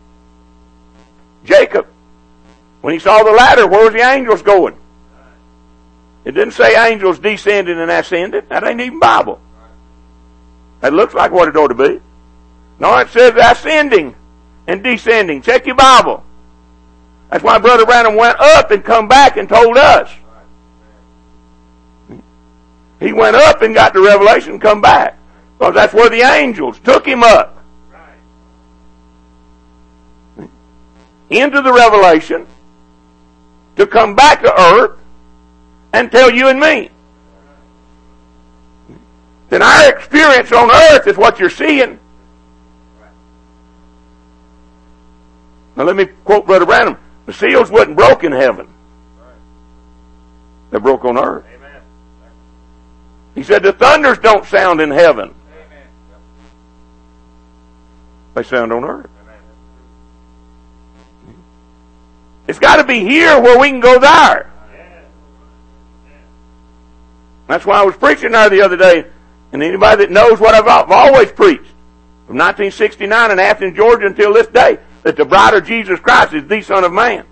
Jacob, when he saw the ladder, where was the angels going? It didn't say angels descended and ascended. That ain't even Bible. That looks like what it ought to be. No, it says ascending and descending. Check your Bible. That's why Brother Branham went up and come back and told us. He went up and got the revelation and come back. Because that's where the angels took him up. Into the revelation to come back to earth and tell you and me. Then our experience on earth is what you're seeing. Now let me quote Brother Branham. The seals wasn't broke in heaven. They're broke on earth. He said the thunders don't sound in heaven. They sound on earth. It's got to be here where we can go there. That's why I was preaching there the other day, and anybody that knows what I've, I've always preached, from nineteen sixty-nine in Athens, Georgia until this day, that the bride of Jesus Christ is the Son of Man.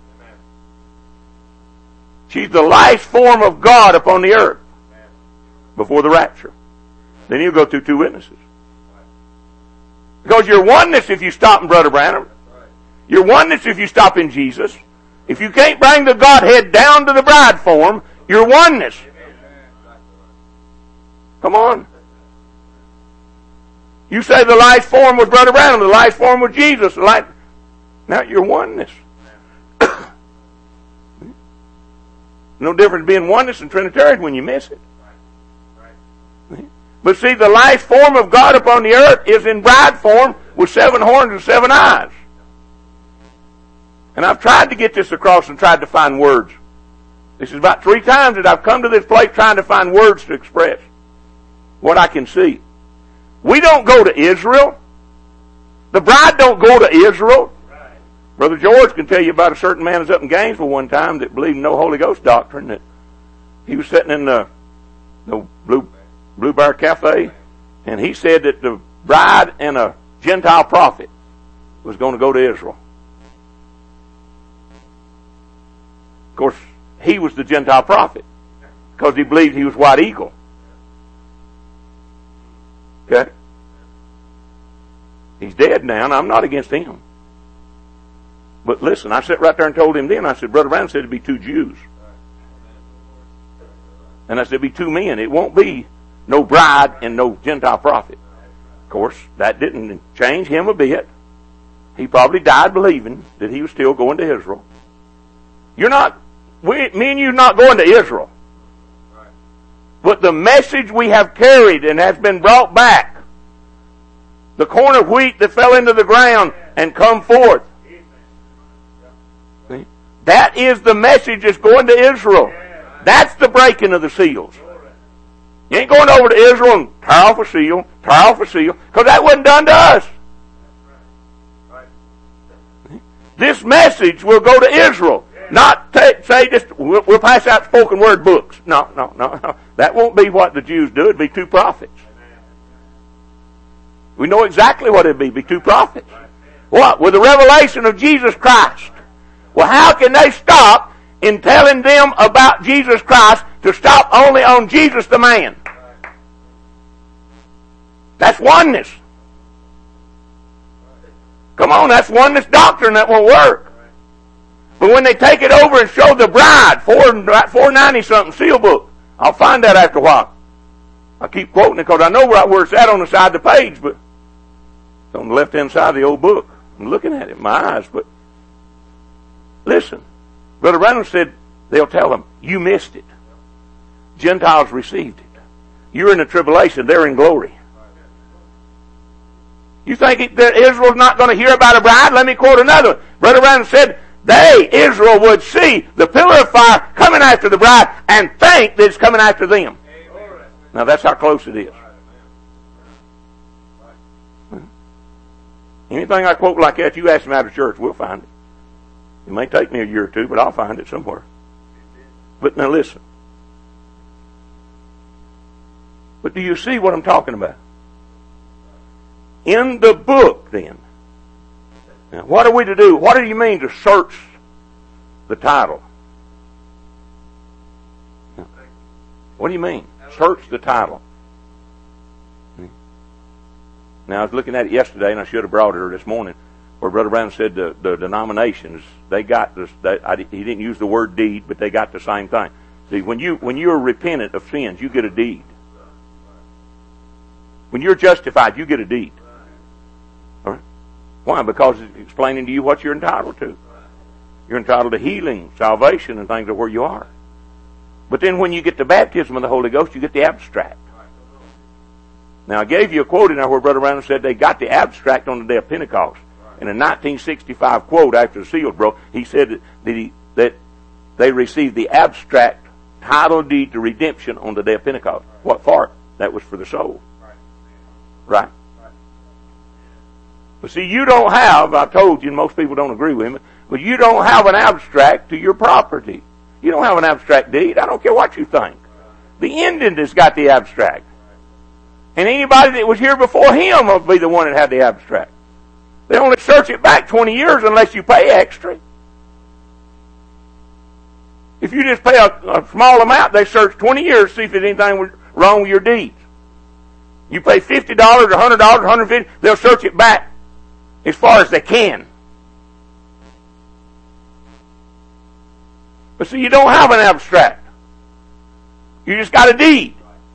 She's the life form of God upon the earth before the rapture. Then you'll go through two witnesses. Because you're oneness if you stop in Brother Branham. You're oneness if you stop in Jesus. If you can't bring the Godhead down to the bride form, you're oneness. Come on. You say the life form was Brother Branham, the life form was Jesus. The life... Now you're oneness. No difference being oneness and Trinitarian when you miss it. But see, the life form of God upon the earth is in bride form with seven horns and seven eyes. And I've tried to get this across and tried to find words. This is about three times that I've come to this place trying to find words to express what I can see. We don't go to Israel. The bride don't go to Israel. Brother George can tell you about a certain man who was up in Gainesville one time that believed in no Holy Ghost doctrine. That he was sitting in the, the Blue, Blue Bear Cafe, and he said that the bride and a Gentile prophet was going to go to Israel. Of course, he was the Gentile prophet because he believed he was White Eagle. Okay? He's dead now, and I'm not against him. But listen, I sat right there and told him then, I said, Brother Brown said it'd be two Jews. And I said, it'd be two men. It won't be no bride and no Gentile prophet. Of course, that didn't change him a bit. He probably died believing that he was still going to Israel. You're not, we, me and you are not going to Israel. But the message we have carried and has been brought back, the corn of wheat that fell into the ground and come forth, see? That is the message that's going to Israel. That's the breaking of the seals. You ain't going over to Israel and tear off a seal, tear off a seal, because that wasn't done to us. This message will go to Israel. Not take, say just, we'll, we'll pass out spoken word books. No, no, no, no. That won't be what the Jews do. It'd be two prophets. We know exactly what it'd be. It'd be two prophets. What? With the revelation of Jesus Christ. Well, how can they stop in telling them about Jesus Christ to stop only on Jesus the man? That's oneness. Come on, that's oneness doctrine that won't work. But when they take it over and show the bride, four ninety something seal book, I'll find that after a while. I keep quoting it because I know right where it's at on the side of the page, but it's on the left-hand side of the old book. I'm looking at it in my eyes, but listen. Brother Branham said they'll tell them, you missed it. Gentiles received it. You're in the tribulation, they're in glory. You think it, that Israel's not going to hear about a bride? Let me quote another one. Brother Branham said, they, Israel, would see the pillar of fire coming after the bride and think that it's coming after them. Amen. Now that's how close it is. Anything I quote like that, you ask them out of church, we'll find it. It may take me a year or two, but I'll find it somewhere. But now listen. But do you see what I'm talking about? In the book, then. Now, what are we to do? What do you mean to search the title? What do you mean? Search the title. Now, I was looking at it yesterday, and I should have brought it this morning, where Brother Brown said the, the denominations, they got this, they, I, he didn't use the word deed, but they got the same thing. See, when, you, when you're repentant of sins, you get a deed. When you're justified, you get a deed. All right? Why? Because it's explaining to you what you're entitled to. You're entitled to healing, salvation, and things of where you are. But then when you get the baptism of the Holy Ghost, you get the abstract. Now, I gave you a quote in there where Brother Branham said they got the abstract on the day of Pentecost. In a nineteen sixty-five quote after the seals broke, he said that, he, that they received the abstract title deed to redemption on the day of Pentecost. What for? That was for the soul. Right? But see, you don't have, I told you, and most people don't agree with me, but you don't have an abstract to your property. You don't have an abstract deed. I don't care what you think. The Indian has got the abstract. And anybody that was here before him will be the one that had the abstract. They only search it back twenty years unless you pay extra. If you just pay a, a small amount, they search twenty years to see if there's anything wrong with your deeds. You pay fifty dollars, one hundred dollars, one hundred fifty dollars, they'll search it back as far as they can. But see, you don't have an abstract. You just got a deed.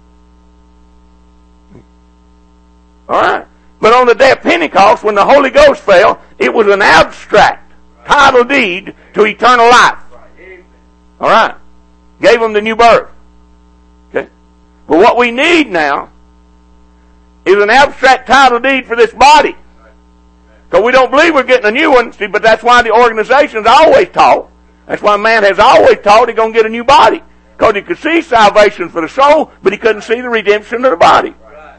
Alright? But on the day of Pentecost, when the Holy Ghost fell, it was an abstract title deed to eternal life. Alright? Gave them the new birth. Okay? But what we need now is an abstract title deed for this body. Because we don't believe we're getting a new one, see, but that's why the organization's always taught. That's why man has always taught he's going to get a new body. Because he could see salvation for the soul, but he couldn't see the redemption of the body.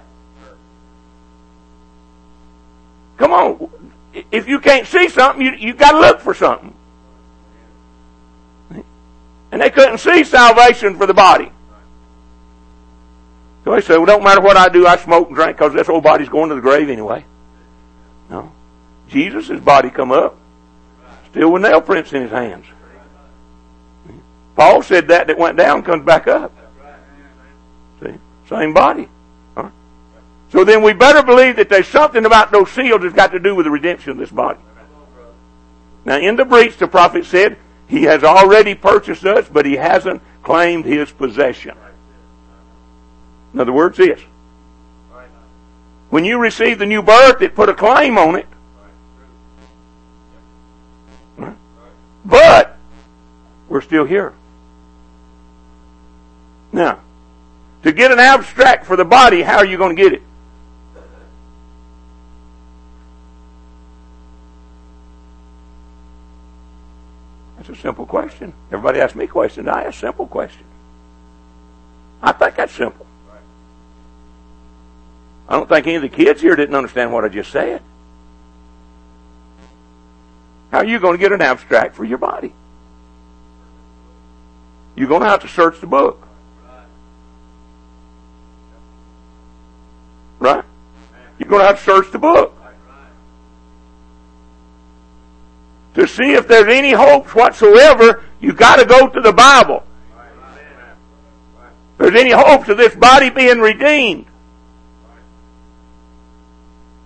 Come on. If you can't see something, you, you've got to look for something. And they couldn't see salvation for the body. So they said, well, don't matter what I do, I smoke and drink because this old body's going to the grave anyway. No. Jesus' body come up, still with nail prints in his hands. Paul said that that went down comes back up. See? Same body. Huh? So then we better believe that there's something about those seals that's got to do with the redemption of this body. Now in the breach, the prophet said, he has already purchased us, but he hasn't claimed his possession. In other words, this. When you received the new birth, it put a claim on it. But we're still here. Now, to get an abstract for the body, how are you going to get it? That's a simple question. Everybody asks me questions. I ask simple questions. I think that's simple. I don't think any of the kids here didn't understand what I just said. How are you going to get an abstract for your body? You're going to have to search the book. Right? You're going to have to search the book. To see if there's any hopes whatsoever, you've got to go to the Bible. If there's any hopes of this body being redeemed.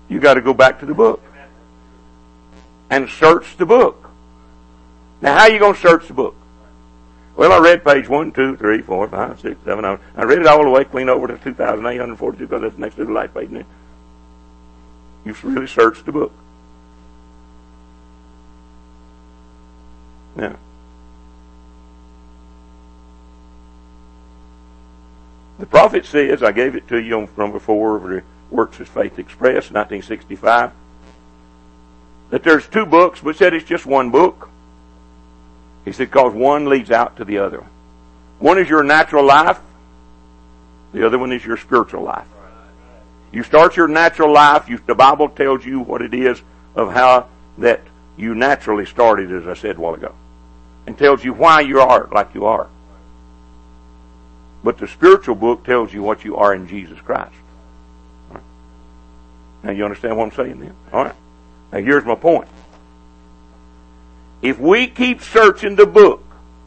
You got to go back to the book and search the book. Now, how are you going to search the book? Well, I read page one, two, three, four, five, six, seven. I read it all the way clean over to two thousand eight hundred forty-two because that's next to the last page. Isn't it? You've really searched the book. Now, the prophet says, I gave it to you from before, the Works as Faith Express, nineteen sixty-five, that there's two books, but said it's just one book. He said, because one leads out to the other. One is your natural life. The other one is your spiritual life. You start your natural life, you, the Bible tells you what it is of how that you naturally started, as I said a while ago. And tells you why you are like you are. But the spiritual book tells you what you are in Jesus Christ. All right. Now you understand what I'm saying then? All right. Now here's my point. If we keep searching the book,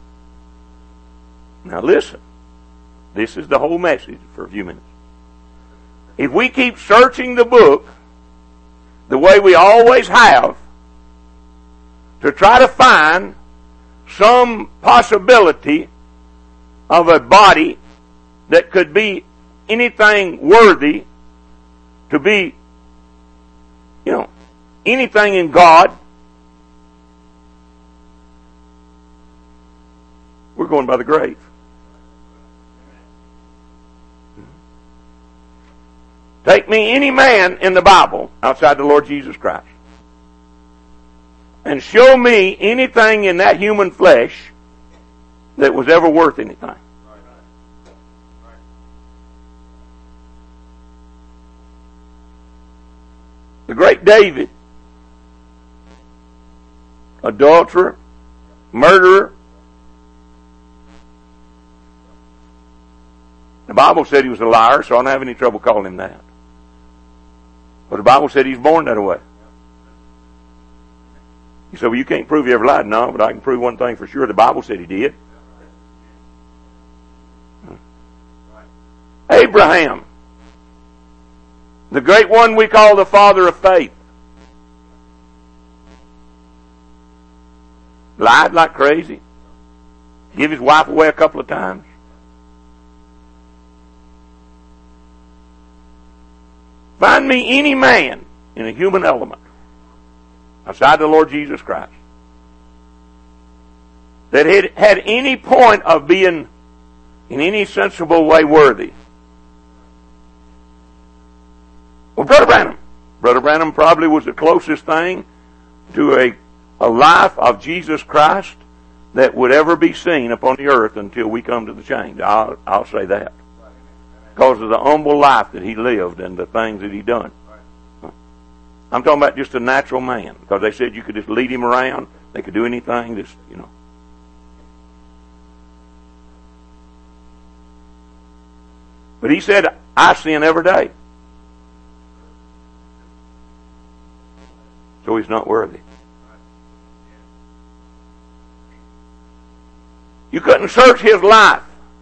now listen, this is the whole message for a few minutes. If we keep searching the book the way we always have to try to find some possibility of a body that could be anything worthy to be, you know, anything in God, we're going by the grave. Take me any man in the Bible outside the Lord Jesus Christ and show me anything in that human flesh that was ever worth anything. The great David, adulterer, murderer. The Bible said he was a liar, so I don't have any trouble calling him that. But the Bible said he's born that way. You say, well, you can't prove he ever lied. No, but I can prove one thing for sure. The Bible said he did. Abraham, the great one we call the father of faith, lied like crazy, give his wife away a couple of times. Find me any man in a human element outside the Lord Jesus Christ that had had any point of being in any sensible way worthy. Well, Brother Branham. Brother Branham probably was the closest thing to a, a life of Jesus Christ that would ever be seen upon the earth until we come to the change. I'll, I'll say that. Because of the humble life that he lived and the things that he done. I'm talking about just a natural man. Because they said you could just lead him around. They could do anything. Just, you know. But he said, I sin every day. So he's not worthy. You couldn't search his life.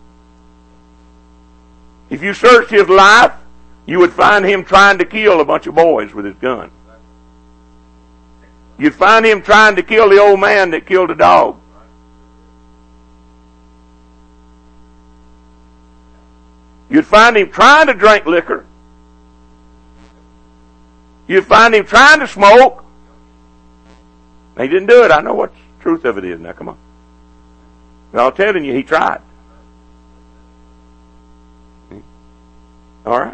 If you searched his life, you would find him trying to kill a bunch of boys with his gun. You'd find him trying to kill the old man that killed a dog. You'd find him trying to drink liquor. You'd find him trying to smoke. He didn't do it. I know what the truth of it is. Now, come on. But I'm telling you, he tried. All right?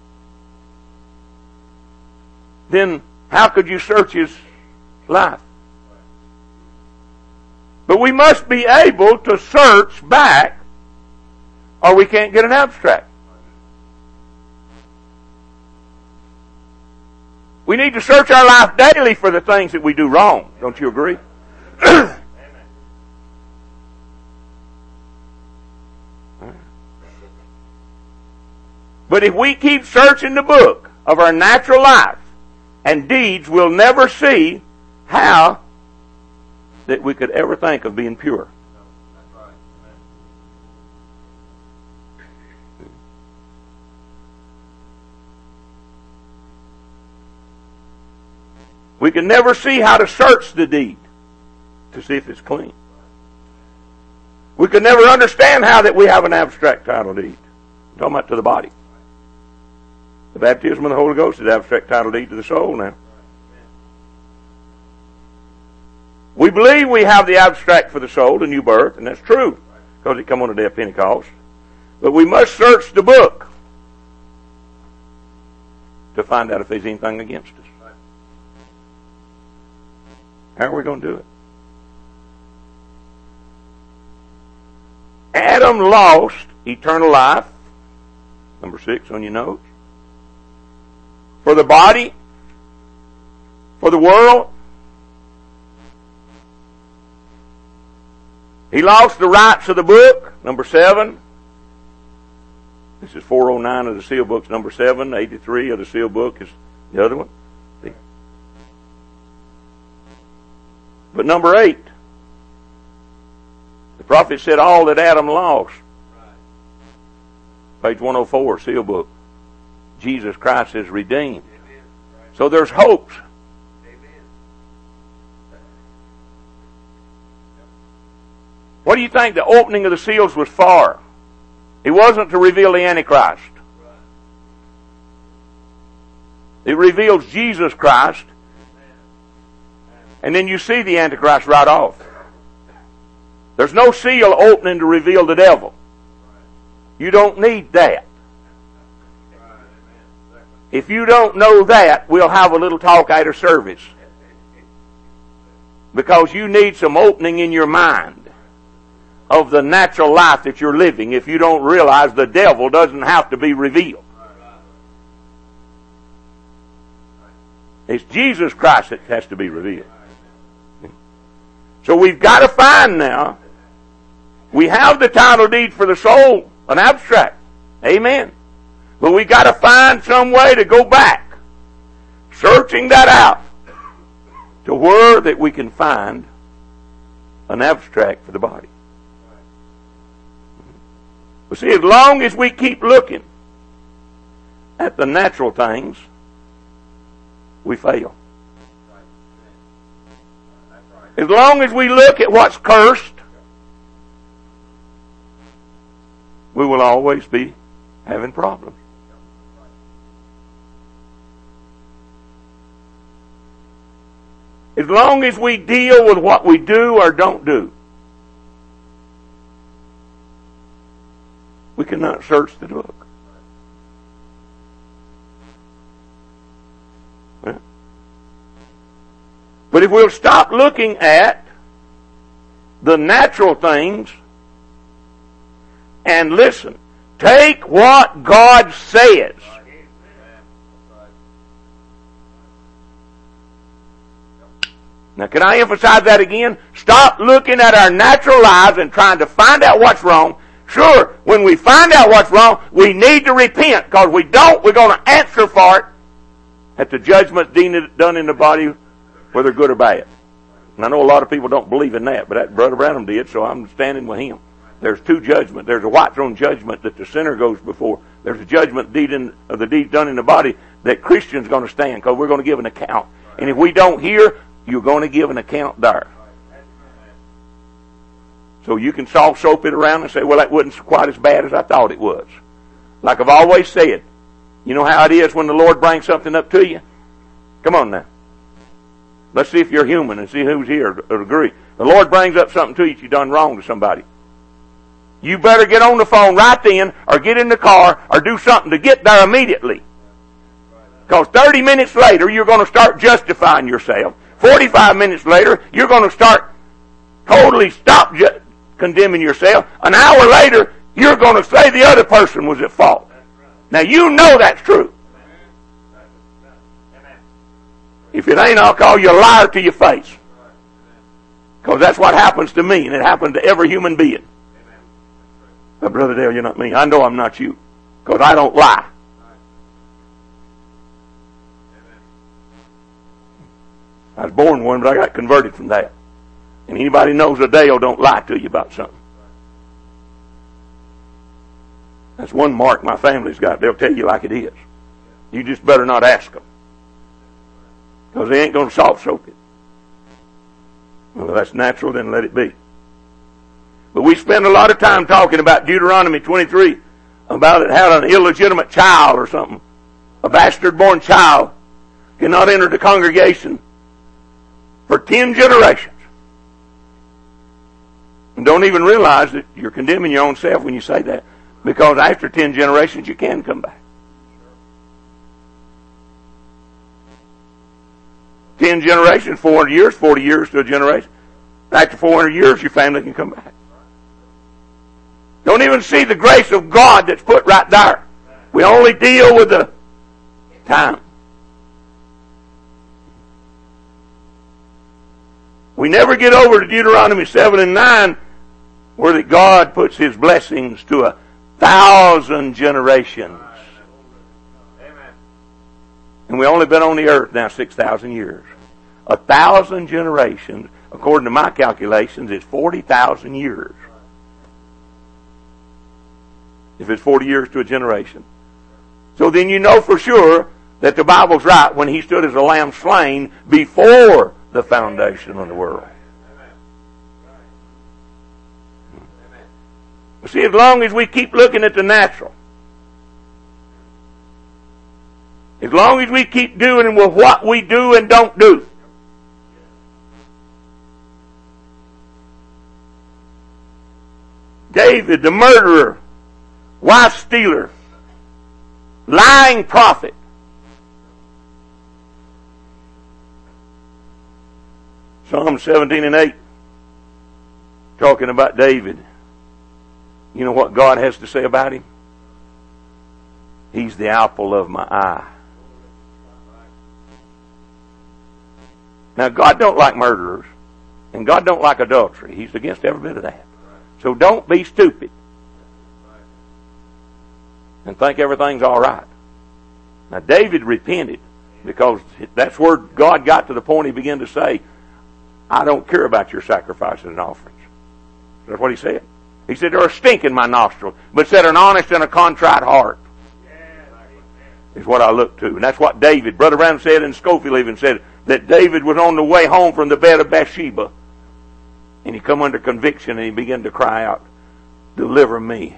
Then how could you search his life? But we must be able to search back or we can't get an abstract. We need to search our life daily for the things that we do wrong. Don't you agree? But if we keep searching the book of our natural life and deeds, we'll never see how that we could ever think of being pure. We can never see how to search the deed to see if it's clean. We can never understand how that we have an abstract title deed. I'm talking about to the body. The baptism of the Holy Ghost is abstract title deed to the soul now. We believe we have the abstract for the soul, the new birth, and that's true, because it come on the day of Pentecost. But we must search the book to find out if there's anything against us. How are we going to do it? Adam lost eternal life, number six on your notes, for the body, for the world. He lost the rights of the book, number seven. This is four oh nine of the seal books, number seven. eighty-three of the seal book is the other one. See? But number eight, the prophet said all that Adam lost. Page one oh four, seal book. Jesus Christ is redeemed. So there's hopes. What do you think the opening of the seals was for? It wasn't to reveal the Antichrist. It reveals Jesus Christ. And then you see the Antichrist right off. There's no seal opening to reveal the devil. You don't need that. If you don't know that, we'll have a little talk after service. Because you need some opening in your mind of the natural life that you're living if you don't realize the devil doesn't have to be revealed. It's Jesus Christ that has to be revealed. So we've got to find now, we have the title deed for the soul, an abstract. Amen. But we've got to find some way to go back, searching that out, to where that we can find an abstract for the body. But see, as long as we keep looking at the natural things, we fail. As long as we look at what's cursed, we will always be having problems. As long as we deal with what we do or don't do, we cannot search the book. But if we'll stop looking at the natural things and listen, take what God says. Now, can I emphasize that again? Stop looking at our natural lives and trying to find out what's wrong. Sure, when we find out what's wrong, we need to repent, because we don't, we're going to answer for it at the judgment done in the body, whether good or bad. And I know a lot of people don't believe in that, but that Brother Branham did, so I'm standing with him. There's two judgments. There's a white throne judgment that the sinner goes before. There's a judgment deed in, of the deed done in the body that Christians going to stand, because we're going to give an account. And if we don't hear, you're going to give an account there. So you can soft soap it around and say, well, that wasn't quite as bad as I thought it was. Like I've always said, you know how it is when the Lord brings something up to you? Come on now. Let's see if you're human and see who's here to agree. The Lord brings up something to you that you've done wrong to somebody. You better get on the phone right then, or get in the car, or do something to get there immediately. Because thirty minutes later, you're going to start justifying yourself. forty-five minutes later, you're going to start totally stop ju- condemning yourself. An hour later, you're going to say the other person was at fault. Now, you know that's true. If it ain't, I'll call you a liar to your face. Because that's what happens to me, and it happened to every human being. But Brother Dale, you're not me. I know I'm not you. Because I don't lie. I was born one, but I got converted from that. And anybody knows a Dale don't lie to you about something. That's one mark my family's got. They'll tell you like it is. You just better not ask them. Because they ain't going to soft soap it. Well, that's natural, then let it be. But we spend a lot of time talking about Deuteronomy twenty-three, about it having an illegitimate child or something. A bastard-born child cannot enter the congregation for ten generations. And don't even realize that you're condemning your own self when you say that. Because after ten generations, you can come back. Ten generations, four hundred years, forty years to a generation. After four hundred years, your family can come back. Don't even see the grace of God that's put right there. We only deal with the time. We never get over to Deuteronomy seven and nine, where that God puts His blessings to a thousand generations. Amen. And we only been on the earth now six thousand years. A thousand generations, according to my calculations, is forty thousand years. If it's forty years to a generation. So then you know for sure that the Bible's right when He stood as a lamb slain before the foundation of the world. See, as long as we keep looking at the natural, as long as we keep doing with what we do and don't do, David, the murderer, wife stealer, lying prophet, Psalm seventeen and eight, talking about David. You know what God has to say about him? He's the apple of my eye. Now, God don't like murderers, and God don't like adultery. He's against every bit of that. So don't be stupid and think everything's all right. Now, David repented because that's where God got to the point He began to say, I don't care about your sacrifices and offerings. That's what He said. He said, there are a stink in my nostrils, but said an honest and a contrite heart is what I look to. And that's what David, Brother Brown said, and Scofield even said, that David was on the way home from the bed of Bathsheba. And he come under conviction and he began to cry out, deliver me.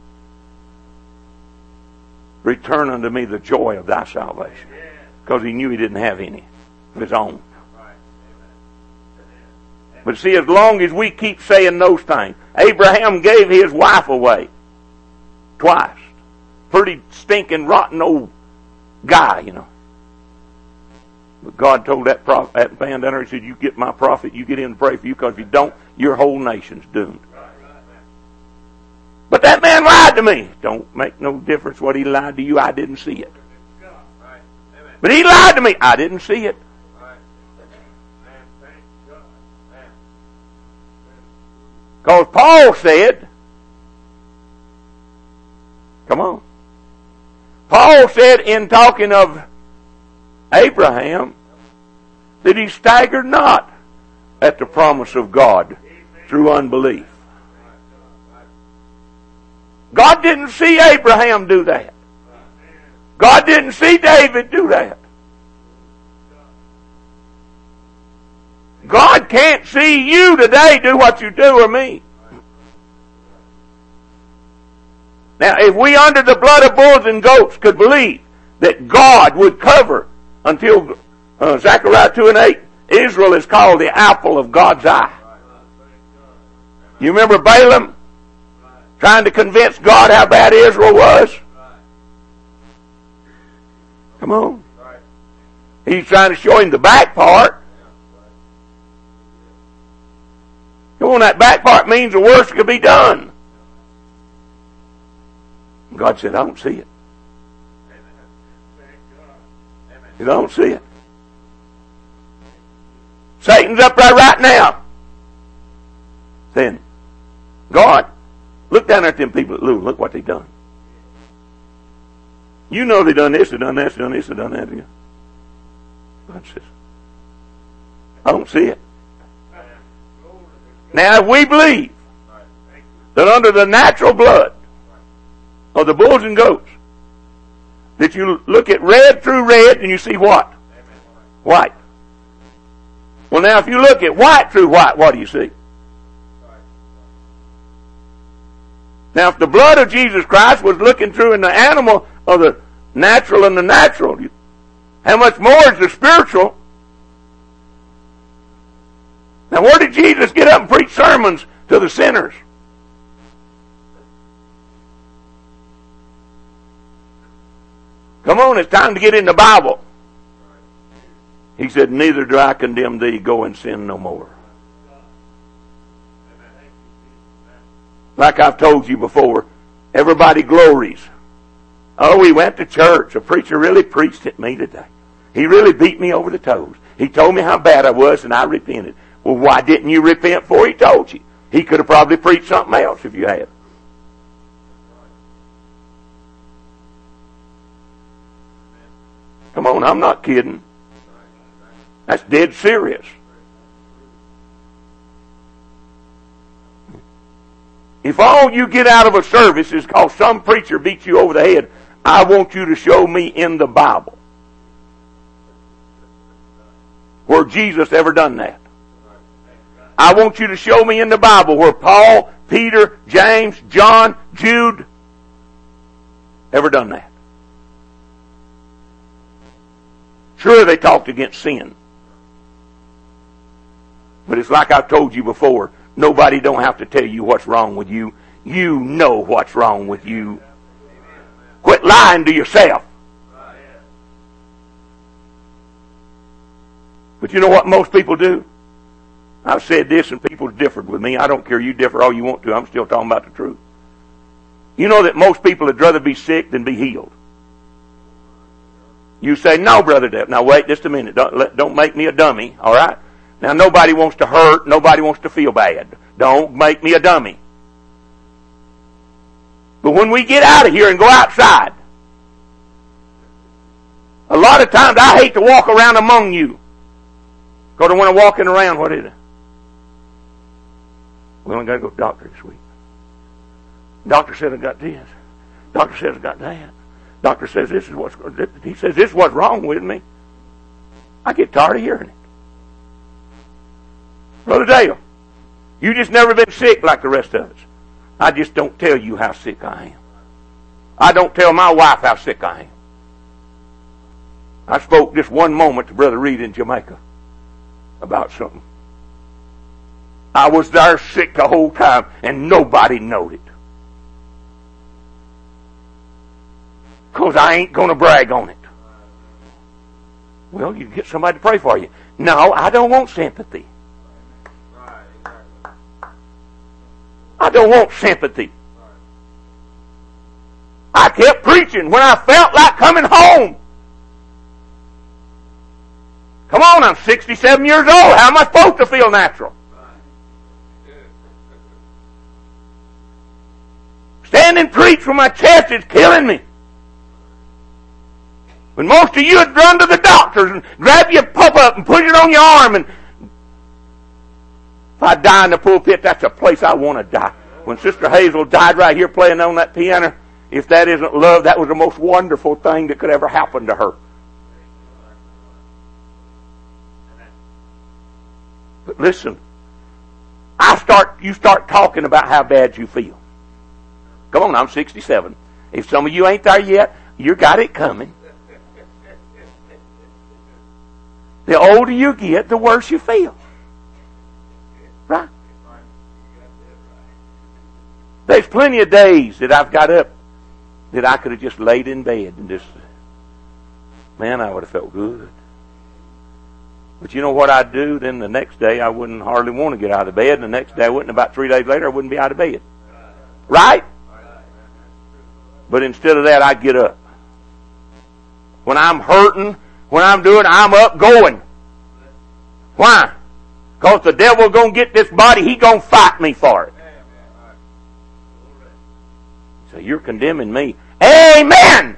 Return unto me the joy of thy salvation. Because he knew he didn't have any of his own. But see, as long as we keep saying those things, Abraham gave his wife away twice. Pretty stinking, rotten old guy, you know. But God told that prophet, that man down there, He said, you get my prophet, you get in and pray for you, because if you don't, your whole nation's doomed. But that man lied to me. Don't make no difference what he lied to you. I didn't see it. But he lied to me. I didn't see it. Because Paul said, come on. Paul said in talking of Abraham that he staggered not at the promise of God through unbelief. God didn't see Abraham do that. God didn't see David do that. God can't see you today do what you do or me. Now, if we under the blood of bulls and goats could believe that God would cover until uh, Zechariah two and eight, Israel is called the apple of God's eye. You remember Balaam trying to convince God how bad Israel was? Come on. He's trying to show him the back part. Come on, that back part means the worst could be done. God said, I don't see it. You don't see it. Satan's up there right now saying, God, look down at them people at Louis. Look what they done. You know they done this, they done that, they done this, they done that. God says, I don't see it. Now, if we believe that under the natural blood of the bulls and goats, that you look at red through red and you see what? White. Well, now if you look at white through white, what do you see? Now if the blood of Jesus Christ was looking through in the animal of the natural and the natural, how much more is the spiritual? Now where did Jesus get up and preach sermons to the sinners? Come on, it's time to get in the Bible. He said, neither do I condemn thee, go and sin no more. Like I've told you before, everybody glories. Oh, we went to church. A preacher really preached at me today. He really beat me over the toes. He told me how bad I was and I repented. Well, why didn't you repent before he told you? He could have probably preached something else if you had. Come on, I'm not kidding. That's dead serious. If all you get out of a service is because some preacher beats you over the head, I want you to show me in the Bible where Jesus ever done that. I want you to show me in the Bible where Paul, Peter, James, John, Jude ever done that. Sure, they talked against sin. But it's like I've told you before, nobody don't have to tell you what's wrong with you. You know what's wrong with you. Quit lying to yourself. But you know what most people do? I've said this and people differed with me. I don't care. You differ all you want to. I'm still talking about the truth. You know that most people would rather be sick than be healed. You say, no, Brother Deb. Now wait just a minute. Don't, let, don't make me a dummy, all right? Now nobody wants to hurt. Nobody wants to feel bad. Don't make me a dummy. But when we get out of here and go outside, a lot of times I hate to walk around among you. Because when I'm walking around, what is it? We only got to go to the doctor this week. Doctor said I got this. Doctor says I got that. Doctor says this is what's he says this is what's wrong with me. I get tired of hearing it. Brother Dale, you just never been sick like the rest of us. I just don't tell you how sick I am. I don't tell my wife how sick I am. I spoke just one moment to Brother Reed in Jamaica about something. I was there sick the whole time and nobody knowed it. Because I ain't going to brag on it. Well, you get somebody to pray for you. No, I don't want sympathy. I don't want sympathy. I kept preaching when I felt like coming home. Come on, I'm sixty-seven years old. How am I supposed to feel natural? Stand and preach when my chest is killing me. When most of you would run to the doctors and grab your pup up and put it on your arm. And if I die in the pulpit, that's a place I want to die. When Sister Hazel died right here playing on that piano, if that isn't love, that was the most wonderful thing that could ever happen to her. But listen, I start. you start talking about how bad you feel. Come on, I'm sixty-seven. If some of you ain't there yet, you got it coming. The older you get, the worse you feel. Right? There's plenty of days that I've got up that I could have just laid in bed and just, man, I would have felt good. But you know what I'd do? Then the next day I wouldn't hardly want to get out of bed. And the next day I wouldn't. About three days later I wouldn't be out of bed. Right? But instead of that, I'd get up. When I'm hurting, when I'm doing, I'm up going. Why? Because the devil's going to get this body. He's going to fight me for it. So you're condemning me. Amen!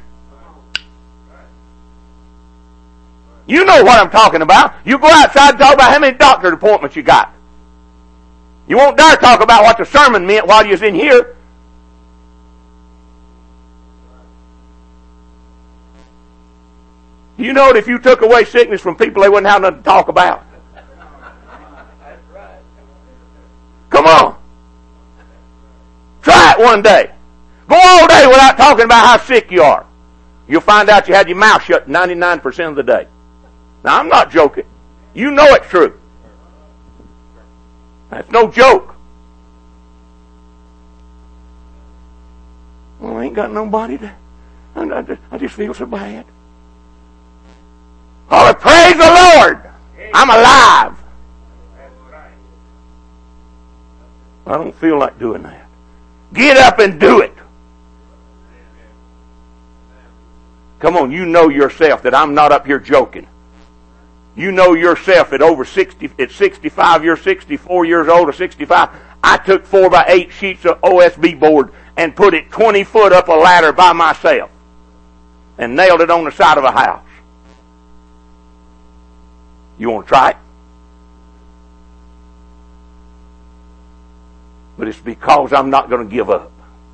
You know what I'm talking about. You go outside and talk about how many doctor's appointments you got. You won't dare talk about what the sermon meant while you was in here. You know that if you took away sickness from people, they wouldn't have nothing to talk about. Come on. Try it one day. Go all day without talking about how sick you are. You'll find out you had your mouth shut ninety-nine percent of the day. Now, I'm not joking. You know it's true. That's no joke. Well, I ain't got nobody to... I just, I just feel so bad. Oh, praise the Lord! I'm alive. I don't feel like doing that. Get up and do it. Come on, you know yourself that I'm not up here joking. You know yourself at over sixty, at sixty-five, you're sixty-four years old or sixty-five. I took four by eight sheets of O S B board and put it twenty foot up a ladder by myself and nailed it on the side of a house. You want to try it? But it's because I'm not going to give up.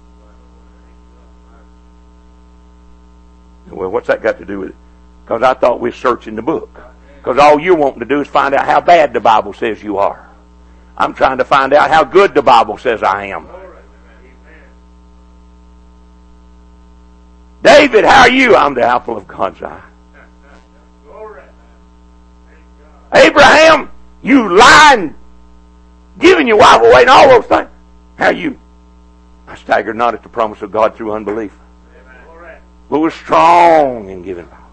Well, what's that got to do with it? Because I thought we were searching the book. Because all you're wanting to do is find out how bad the Bible says you are. I'm trying to find out how good the Bible says I am. David, how are you? I'm the apple of God's eye. Abraham, you lying, giving your wife away and all those things. How are you? I staggered not at the promise of God through unbelief, but was strong in giving power.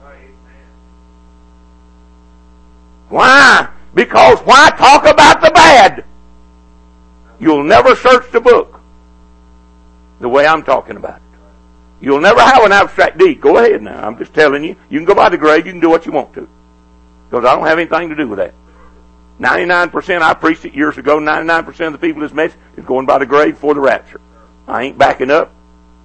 Why? Because why talk about the bad? You'll never search the book the way I'm talking about it. You'll never have an abstract deed. Go ahead now. I'm just telling you. You can go by the grave. You can do what you want to. Because I don't have anything to do with that. ninety-nine percent, I preached it years ago, ninety-nine percent of the people in this message is going by the grave for the rapture. I ain't backing up.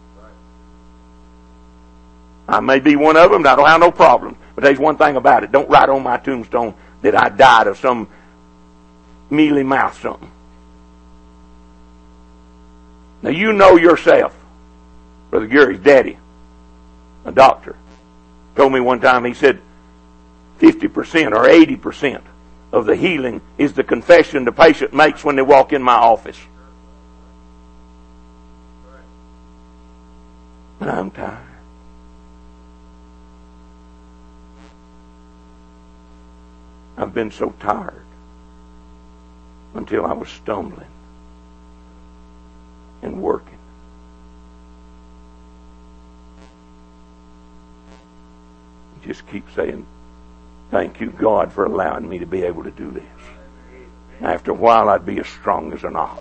I may be one of them, and I don't have no problem. But there's one thing about it. Don't write on my tombstone that I died of some mealy mouth something. Now you know yourself. Brother Gary's daddy, a doctor, told me one time, he said fifty percent or eighty percent of the healing is the confession the patient makes when they walk in my office. But I'm tired. I've been so tired until I was stumbling and working. Just keep saying, thank you, God, for allowing me to be able to do this. After a while, I'd be as strong as an ox.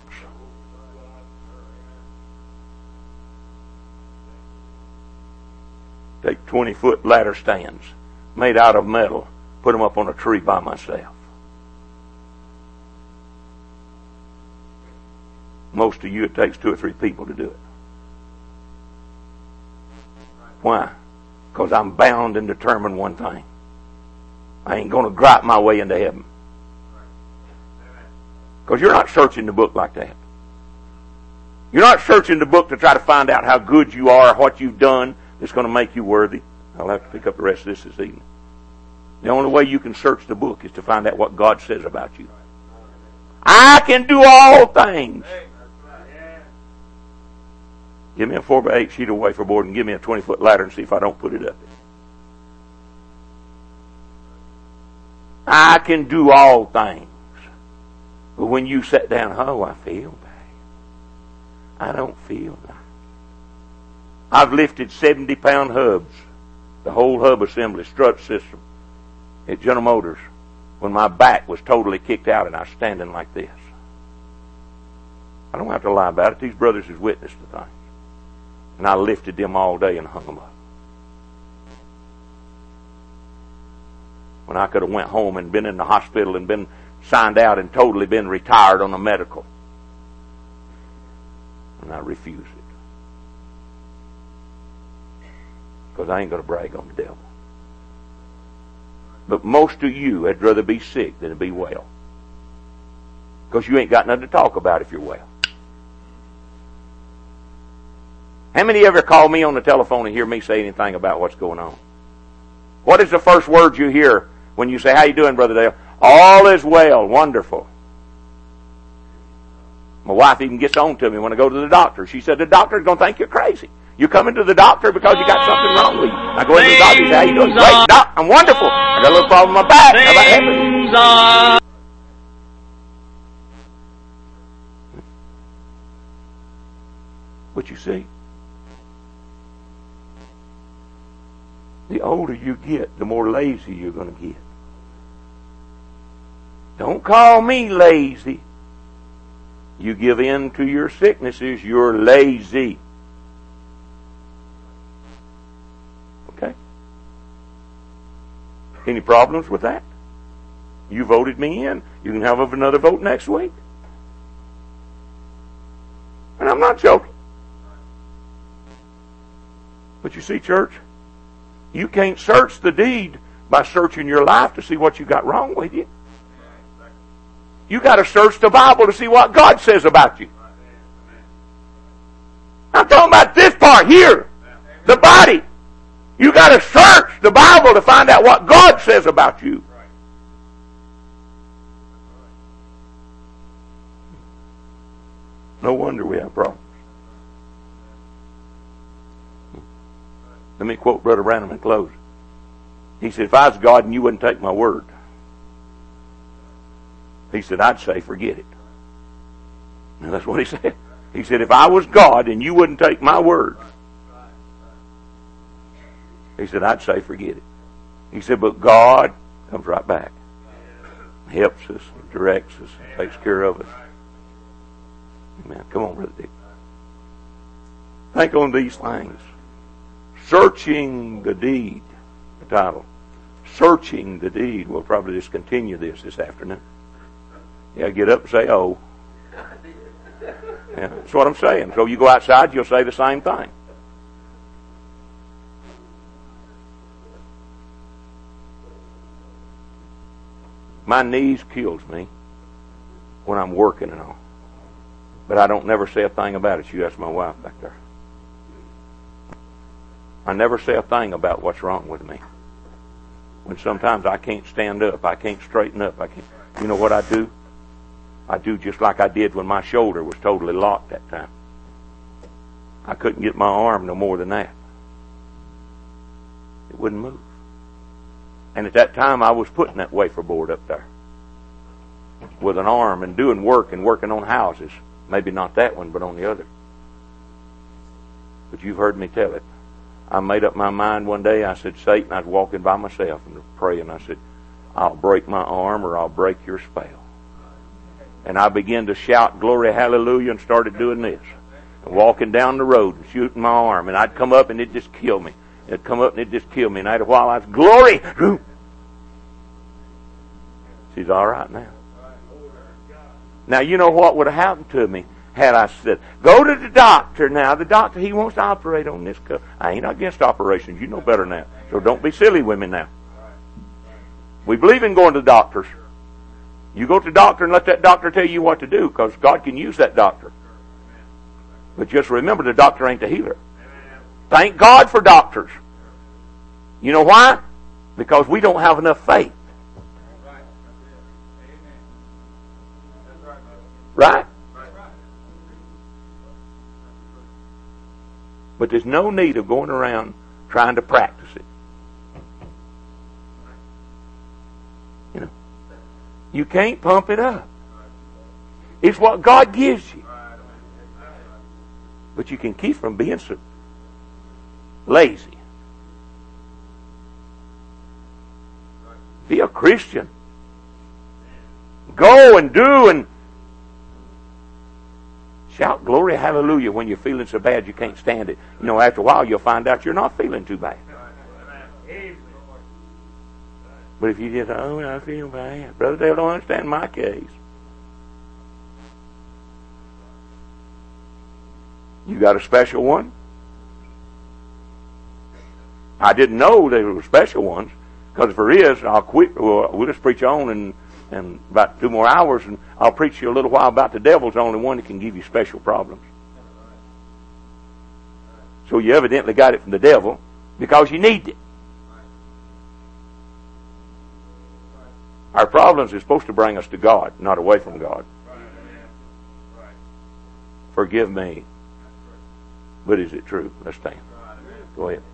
Take twenty-foot ladder stands made out of metal, put them up on a tree by myself. Most of you, it takes two or three people to do it. Why? Because I'm bound and determined one thing. I ain't going to gripe my way into heaven. Because you're not searching the book like that. You're not searching the book to try to find out how good you are, what you've done that's going to make you worthy. I'll have to pick up the rest of this this evening. The only way you can search the book is to find out what God says about you. I can do all things. Give me a four by eight sheet of wafer board and give me a twenty foot ladder and see if I don't put it up. I can do all things. But when you sit down, oh, I feel bad. I don't feel nice. I've lifted seventy pound hubs, the whole hub assembly, strut system, at General Motors when my back was totally kicked out and I was standing like this. I don't have to lie about it. These brothers has witnessed the thing. And I lifted them all day and hung them up. When I could have went home and been in the hospital and been signed out and totally been retired on a medical. And I refused it. Because I ain't going to brag on the devil. But most of you would rather be sick than to be well. Because you ain't got nothing to talk about if you're well. How many ever call me on the telephone and hear me say anything about what's going on? What is the first word you hear when you say, how you doing, Brother Dale? All is well. Wonderful. My wife even gets on to me when I go to the doctor. She said, the doctor's going to think you're crazy. You're coming to the doctor because you got something wrong with you. I go into the doctor and say, how you doing? Great, doc, I'm wonderful. I got a little problem with my back. How about that? But you see, the older you get, the more lazy you're going to get. Don't call me lazy. You give in to your sicknesses, you're lazy. Okay? Any problems with that? You voted me in. You can have another vote next week. And I'm not joking. But you see, church, you can't search the deed by searching your life to see what you got wrong with you. You got to search the Bible to see what God says about you. I'm talking about this part here, the body. You got to search the Bible to find out what God says about you. No wonder we have problems. Let me quote Brother Branham in closing. He said, if I was God and you wouldn't take my word, he said, I'd say, forget it. And that's what he said. He said, if I was God and you wouldn't take my word, he said, I'd say, forget it. He said, but God comes right back, helps us, directs us, takes care of us. Amen. Come on, Brother Dick. Think on these things. Searching the deed, the title. Searching the deed. We'll probably just continue this this afternoon. Yeah, get up and say, oh. Yeah, that's what I'm saying. So you go outside, you'll say the same thing. My knees kills me when I'm working and all. But I don't never say a thing about it. You ask my wife back there. I never say a thing about what's wrong with me. When sometimes I can't stand up, I can't straighten up, I can't. You know what I do? I do just like I did when my shoulder was totally locked that time. I couldn't get my arm no more than that. It wouldn't move. And at that time I was putting that wafer board up there with an arm and doing work and working on houses. Maybe not that one, but on the other. But you've heard me tell it. I made up my mind one day. I said, Satan, I was walking by myself and praying. I said, I'll break my arm or I'll break your spell. And I began to shout, glory, hallelujah, and started doing this. And walking down the road and shooting my arm. And I'd come up and it'd just kill me. It'd come up and it'd just kill me. And after a while I was, glory! She's all right now. Now, you know what would have happened to me had I said, go to the doctor now. The doctor, he wants to operate on this cup. I ain't against operations. You know better than that. So don't be silly with me now. We believe in going to the doctors. You go to the doctor and let that doctor tell you what to do, because God can use that doctor. But just remember, the doctor ain't the healer. Thank God for doctors. You know why? Because we don't have enough faith. Right? But there's no need of going around trying to practice it. You know, you can't pump it up. It's what God gives you. But you can keep from being so lazy. Be a Christian. Go and do and shout glory, hallelujah when you're feeling so bad you can't stand it. You know, after a while you'll find out you're not feeling too bad. But if you just, oh, I feel bad. Brother Dale don't understand my case. You got a special one? I didn't know there were special ones, because if there is, I'll quit. We'll, we'll just preach on and and about two more hours, and I'll preach you a little while about the devil's the only one that can give you special problems. So you evidently got it from the devil because you need it. Our problems are supposed to bring us to God, not away from God. forgive me. But is it true? Let's stand. Go ahead.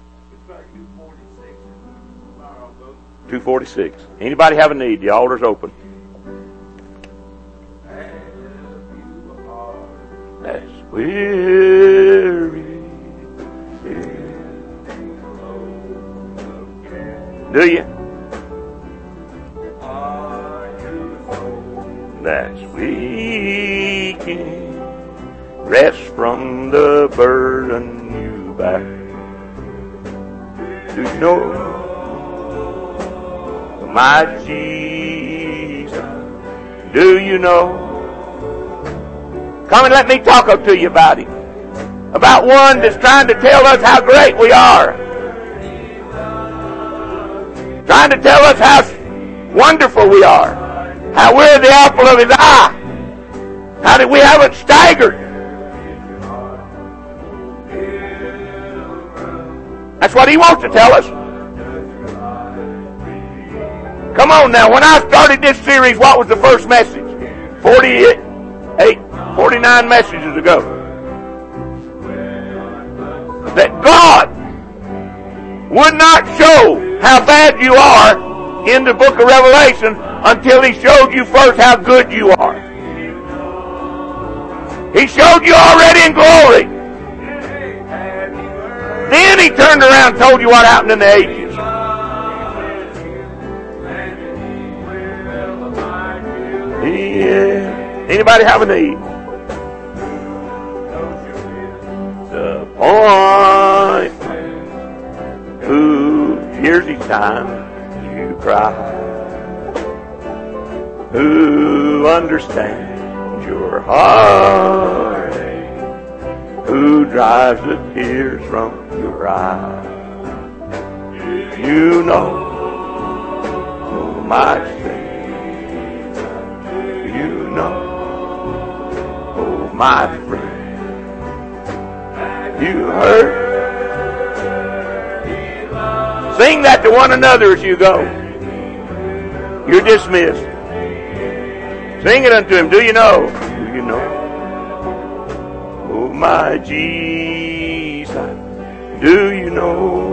two forty-six. Anybody have a need? The altar's open. That's weary. Do you? That's weak. Rest from the burden you bear. Do you know my Jesus? Do you know? Come and let me talk up to you about him. About one that's trying to tell us how great we are. Trying to tell us how wonderful we are. How we're the apple of his eye. How that we haven't staggered. That's what he wants to tell us. Come on now. When I started this series, what was the first message? forty-eight, forty-nine messages ago. That God would not show how bad you are in the book of Revelation until he showed you first how good you are. He showed you already in glory. Then he turned around and told you what happened in the ages. Yeah. Anybody have a need? The point who hears each time you cry, who understands your heart, who drives the tears from your eyes. You know my Savior. You know, oh my friend. You heard. Sing that to one another as you go. You're dismissed. Sing it unto him. Do you know? Do you know? Oh my Jesus. Do you know?